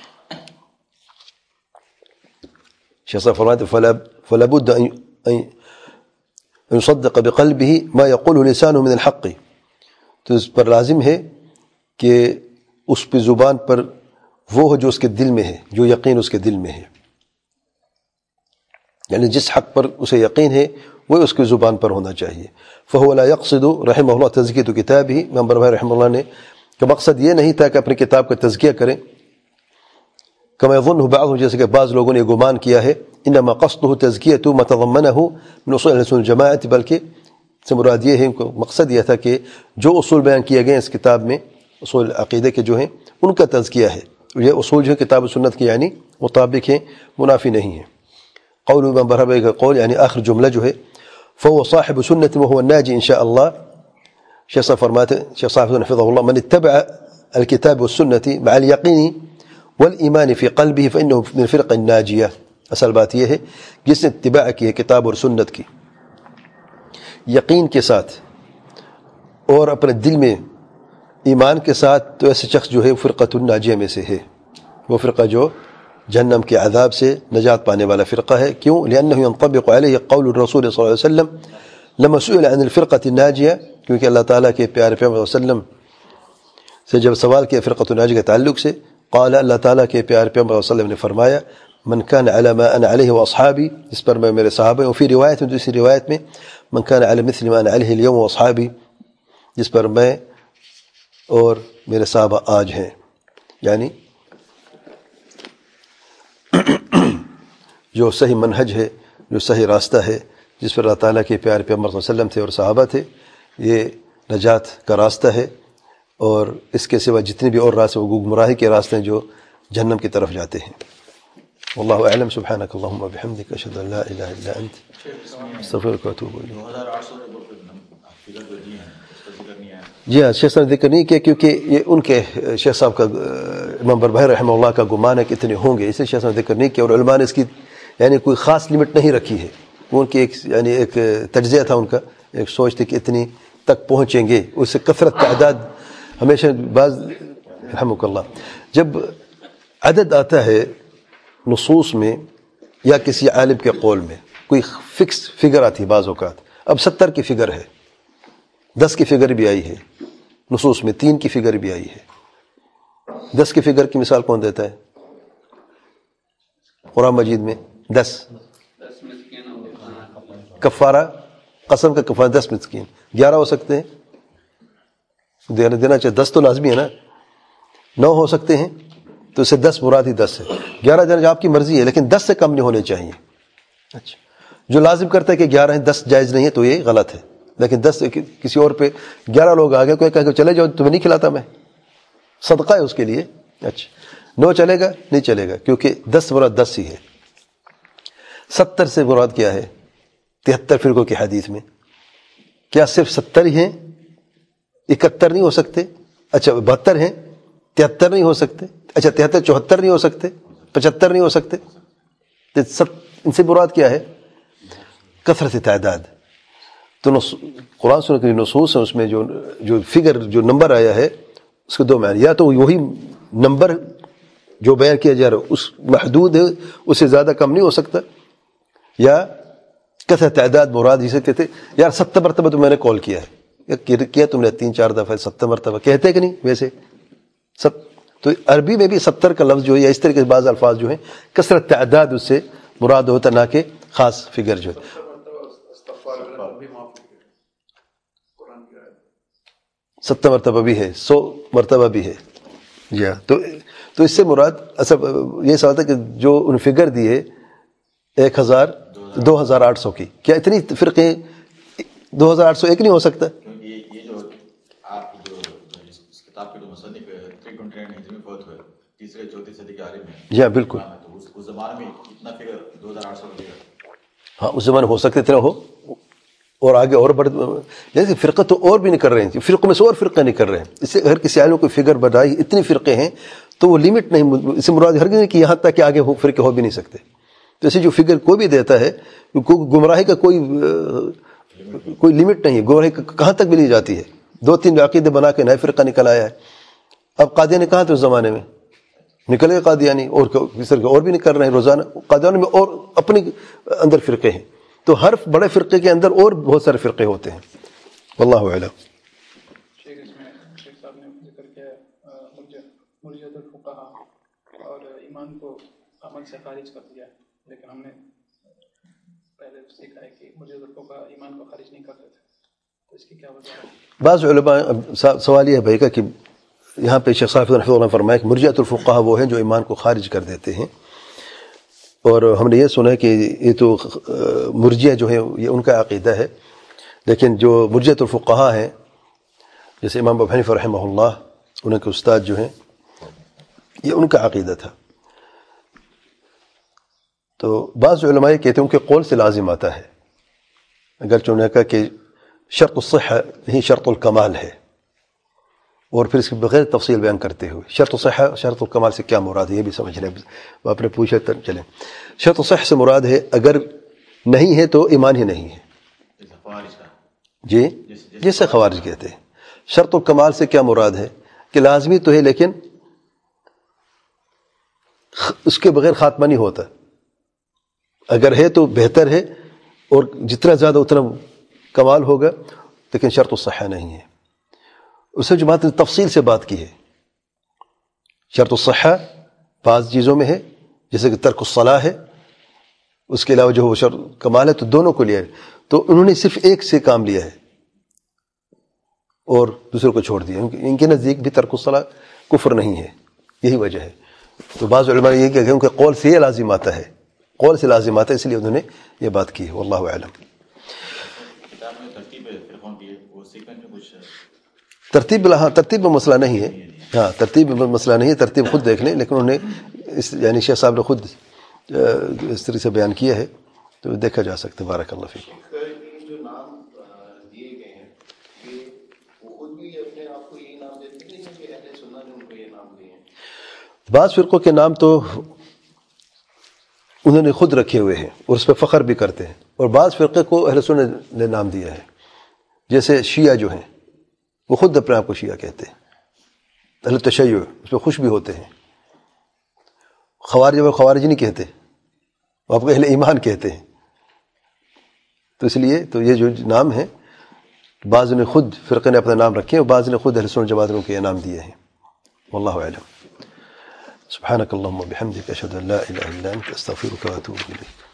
شیخ صاحب فرماتے فلا فلا بد ان يصدق بقلبه ما يقوله لسانه من الحق تو اس پر لازم ہے کہ اس پہ زبان پر وہ ہو جو اس کے دل میں ہے جو یقین اس کے دل میں ہے یعنی جس حق پر اسے یقین ہے وہ اس کی زبان پر ہونا چاہیے. فهو لا يقصد رحمه الله تزکیۃ کتابه امام بربہاری رحمہ اللہ نے کہ مقصد یہ نہیں تھا کہ اپنی کتاب کا تزکیہ کریں كما يظنه بعضهم جیسے کہ بعض لوگوں نے گمان کیا ہے انما قصده تزکیۃ ما تضمنه من اصول اہل السنت والجماعت بلکہ سے مراد یہ ہے مقصد یہ تھا کہ جو اصول بیان کیے گئے اس کتاب میں اصول عقیدے کے جو ہیں ان کا تزکیہ ہے یہ اصول جو کتاب و سنت کے یعنی مطابق ہیں منافی نہیں ہیں. قول امام بربہاری کا قول یعنی آخر جملہ جو ہے فهو صاحب سنة وهو الناجي إن شاء الله. شيخ صاحب فرماته شيخ صاحب حفظه الله من اتبع الكتاب والسنة مع اليقين والإيمان في قلبه فإنه من الفرق الناجية. اصل بات یہ ہے جس نے اتباع کی ہے کتاب اور سنت کی یقین کے ساتھ اور اپنے دل میں ایمان کے ساتھ تو ایسے شخص جو ہے فرقۃ الناجیہ میں سے ہے وہ فرقہ جو جہنم کے عذاب سے نجات پانے والا فرقہ ہے. کیوں؟ لأنه ينطبق عليه قول الرسول صلی اللہ علیہ وسلم لما سئل عن الفرقة الناجية کیونکہ اللہ تعالیٰ کے پیارے پیغمبر صلی اللہ علیہ وسلم سے جب سوال کیا فرقۃ الناجیہ کے تعلق سے قال اللہ تعالیٰ کے پیارے پیغمبر صلی اللہ علیہ وسلم نے فرمایا من كان على ما انا علیہ واصحابی، جس پر میں میرے صحابہ، وفی روایت میں دوسری روایت میں من كان على مثل ما انا علیہ اليوم واصحابی، جس پر میں اور میرے صحابہ آج ہیں، یعنی جو صحیح منہج ہے، جو صحیح راستہ ہے، جس پر اللہ تعالیٰ کے پیارے پیغمبر صلی اللہ علیہ وسلم تھے اور صحابہ تھے، یہ نجات کا راستہ ہے، اور اس کے سوا جتنے بھی اور راستے وہ گمراہی کے راستے ہیں جو جہنم کی طرف جاتے ہیں۔ واللہ اعلم، سبحانک اللہم وبحمدک، اشہد ان لا الہ الا انت، استغفرک واتوب الیک۔ دو ہزار آٹھ سو فگر جو دی ہیں اس کا ذکر نہیں ہے۔ جی ہاں، شیخ صاحب نے ذکر نہیں کیا کیونکہ یہ ان کے شیخ صاحب کا، امام بربہاری رحمہ اللہ کا گمان ہے کہ اتنے ہوں گے، اس لیے شیخ صاحب نے ذکر نہیں کیا، اور علماء نے اس کی یعنی کوئی خاص لمٹ نہیں رکھی ہے، وہ ان کی ایک یعنی ایک تجزیہ تھا ان کا، ایک سوچ تھی کہ اتنی تک پہنچیں گے، اس سے کثرت تعداد ہمیشہ بعض رحمک اللہ جب عدد آتا ہے نصوص میں یا کسی عالم کے قول میں، کوئی فکس فگر آتی ہے بعض اوقات، اب ستر کی فگر ہے، دس کی فگر بھی آئی ہے نصوص میں، تین کی فگر بھی آئی ہے۔ دس کی فگر کی مثال کون دیتا ہے قرآن مجید میں؟ دس کفارہ، قسم کا کفارہ دس مسکین، گیارہ ہو سکتے ہیں، دینا دینا چاہے، دس تو لازمی ہے نا، نو ہو سکتے ہیں تو اسے دس مراد ہی دس ہے، گیارہ دینا آپ کی مرضی ہے لیکن دس سے کم نہیں ہونے چاہیے۔ اچھا، جو لازم کرتا ہے کہ گیارہ ہیں، دس جائز نہیں ہے تو یہ غلط ہے، لیکن دس کسی اور پہ گیارہ لوگ آ گئے، کوئی کہہ کہ چلے جاؤ تمہیں نہیں کھلاتا میں، صدقہ ہے اس کے لیے، اچھا نو چلے گا نہیں چلے گا کیونکہ دس مراد دس ہی ہے۔ ستر سے مراد کیا ہے تہتر فرقوں کی حدیث میں؟ کیا صرف ستر ہی ہیں، اکہتر نہیں ہو سکتے؟ اچھا بہتر ہیں، تہتر نہیں ہو سکتے؟ اچھا تہتر چوہتر نہیں ہو سکتے؟ پچہتر نہیں ہو سکتے؟ ان سے مراد کیا ہے؟ کثرت تعداد۔ تو قرآن سنت کی نصوص ہیں، اس میں جو جو فگر جو نمبر آیا ہے اس کے دو معنی، یا تو وہی نمبر جو بیان کیا جا رہا ہے اس محدود ہے، اس سے زیادہ کم نہیں ہو سکتا، یا کثرت تعداد مراد جسے کہتے یار ستر مرتبہ تو میں نے کال کیا ہے، کیا تم نے تین چار دفعہ ستر مرتبہ کہتے کہ نہیں؟ ویسے ست تو عربی میں بھی ستر کا لفظ جو ہے یا اس طرح کے بعض الفاظ جو ہیں کثرت تعداد اس سے مراد ہوتا، نہ کہ خاص فگر جو ہے۔ ستر مرتبہ بھی ہے، سو مرتبہ بھی ہے، جی ہاں۔ تو تو اس سے مراد اصل یہ سوال تھا کہ جو ان فگر دی ہے ایک ہزار دو ہزار آٹھ سو کی، کیا اتنی فرقے دو ہزار آٹھ سو ایک نہیں ہو سکتا؟ یہ جو آپ جو اس کتاب کے جو مصنف تھری ٹوینٹی نائن ہجری میں فوت ہوئے، تیسرے چوتھی صدی کے عالم ہیں، جی ہاں بالکل، تو اس زمانے میں اتنا فگر دو ہزار آٹھ سو کا فگر، ہاں اس زمانے ہو سکتے اتنا ہو، اور آگے اور بڑھ جیسے فرقہ تو اور بھی نہیں کر رہے ہیں، فرقوں میں سے اور فرقہ نہیں کر رہے ہیں، اس سے اگر کسی عالم کو فگر بتائی اتنی فرقے ہیں تو وہ لمٹ نہیں، اس سے مراد ہرگز نہیں کہ یہاں تک کہ آگے ہو فرقے ہو بھی نہیں سکتے۔ تو اسے جو فگر کوئی بھی دیتا ہے، گمراہی کا کوئی کوئی لمٹ نہیں ہے، گمراہی کہاں تک بھی نہیں جاتی ہے۔ دو تین عقیدے بنا کے نئے فرقہ نکل آیا ہے، اب قادیانی کہاں تھے اس زمانے میں؟ نکلے قادیانی، اور کس طرح اور بھی نہیں کر رہے ہیں روزانہ قادیانی میں، اور اپنے اندر فرقے ہیں، تو ہر بڑے فرقے کے اندر اور بہت سارے فرقے ہوتے ہیں، واللہ اعلم۔ شیخ اس میں شیخ صاحب نے ذکر کیا مرجئۃ الفقہا اور ایمان کو عمل سے خارج کر دیا، لیکن ہم نے پہلے سیکھا ہے کہ مرجئۃ الفقہا ایمان کو خارج نہیں کرتے تھے، تو اس کی کیا وجہ ہے؟ بعض علماء سوال یہ ہے بھائی کا کہ یہاں پہ شیخ صاحب رحمۃ اللہ نے فرمایا کہ مرجئۃ الفقہا وہ ہیں جو ایمان کو خارج کر دیتے ہیں، اور ہم نے یہ سنا ہے کہ یہ تو مرجئہ جو ہے یہ ان کا عقیدہ ہے، لیکن جو مرجئۃ الفقہا ہیں جیسے امام ابو حنیفہ رحمہ اللہ، انہیں کے استاد جو ہیں، یہ ان کا عقیدہ تھا۔ تو بعض علماء یہ کہتے ہیں ان کے قول سے لازم آتا ہے، اگرچہ انہوں نے کہا کہ شرط الصحہ ہی شرط الکمال ہے، اور پھر اس کے بغیر تفصیل بیان کرتے ہوئے شرط الصحہ شرط الکمال سے کیا مراد ہے یہ بھی سمجھ لیں، آپ نے پوچھا تو چلیں۔ شرط الصحہ سے مراد ہے اگر نہیں ہے تو ایمان ہی نہیں ہے، جی جس سے خوارج کہتے ہیں۔ شرط الکمال سے کیا مراد ہے کہ لازمی تو ہے لیکن اس کے بغیر خاتمہ نہیں ہوتا، اگر ہے تو بہتر ہے اور جتنا زیادہ اتنا کمال ہوگا، لیکن شرط الصحہ نہیں ہے۔ اس سے جماعت نے تفصیل سے بات کی ہے، شرط الصحہ بعض چیزوں میں ہے، جیسے کہ ترک الصلاح ہے، اس کے علاوہ جو وہ شرط کمال ہے، تو دونوں کو لیا ہے. تو انہوں نے صرف ایک سے کام لیا ہے اور دوسرے کو چھوڑ دیا. ان کے نزدیک بھی ترک الصلاح کفر نہیں ہے، یہی وجہ ہے. تو بعض علماء نے یہ کہا کہ ان کے قول سے یہ لازم آتا ہے، قول سے لازم آتا ہے، اس لیے انہوں نے یہ بات کی ہے. واللہ اعلم. ترتیب ہاں ترتیب میں مسئلہ نہیں ہے، ہاں ترتیب میں مسئلہ نہیں ہے، ترتیب خود دیکھ لیں، لیکن انہوں نے اس یعنی شیخ صاحب نے خود اس طرح سے بیان کیا ہے تو دیکھا جا سکتا ہے. بارک اللہ فیک. جو نام دیے گئے ہیں یہ وہ خود بھی اپنے آپ کو یہی نام دیتے ہیں کہ اہل سنت نے ان کو یہ نام دیے ہیں؟ بعض فرقوں کے نام تو انہوں نے خود رکھے ہوئے ہیں اور اس پہ فخر بھی کرتے ہیں، اور بعض فرقے کو اہل سنت نے نام دیا ہے. جیسے شیعہ جو ہیں وہ خود اپنے آپ کو شیعہ کہتے ہیں، اہل تشیع، اس پہ خوش بھی ہوتے ہیں. خوارج وہ خوارج نہیں کہتے، وہ آپ کو اہل ایمان کہتے ہیں. تو اس لیے تو یہ جو نام ہے بعض نے خود فرقے نے اپنا نام رکھے اور بعض نے خود اہل سنت جماعت کو یہ نام دیے ہیں. واللہ اعلم. سبحانك اللهم وبحمدك اشهد ان لا اله الا انت استغفرك واتوب اليك.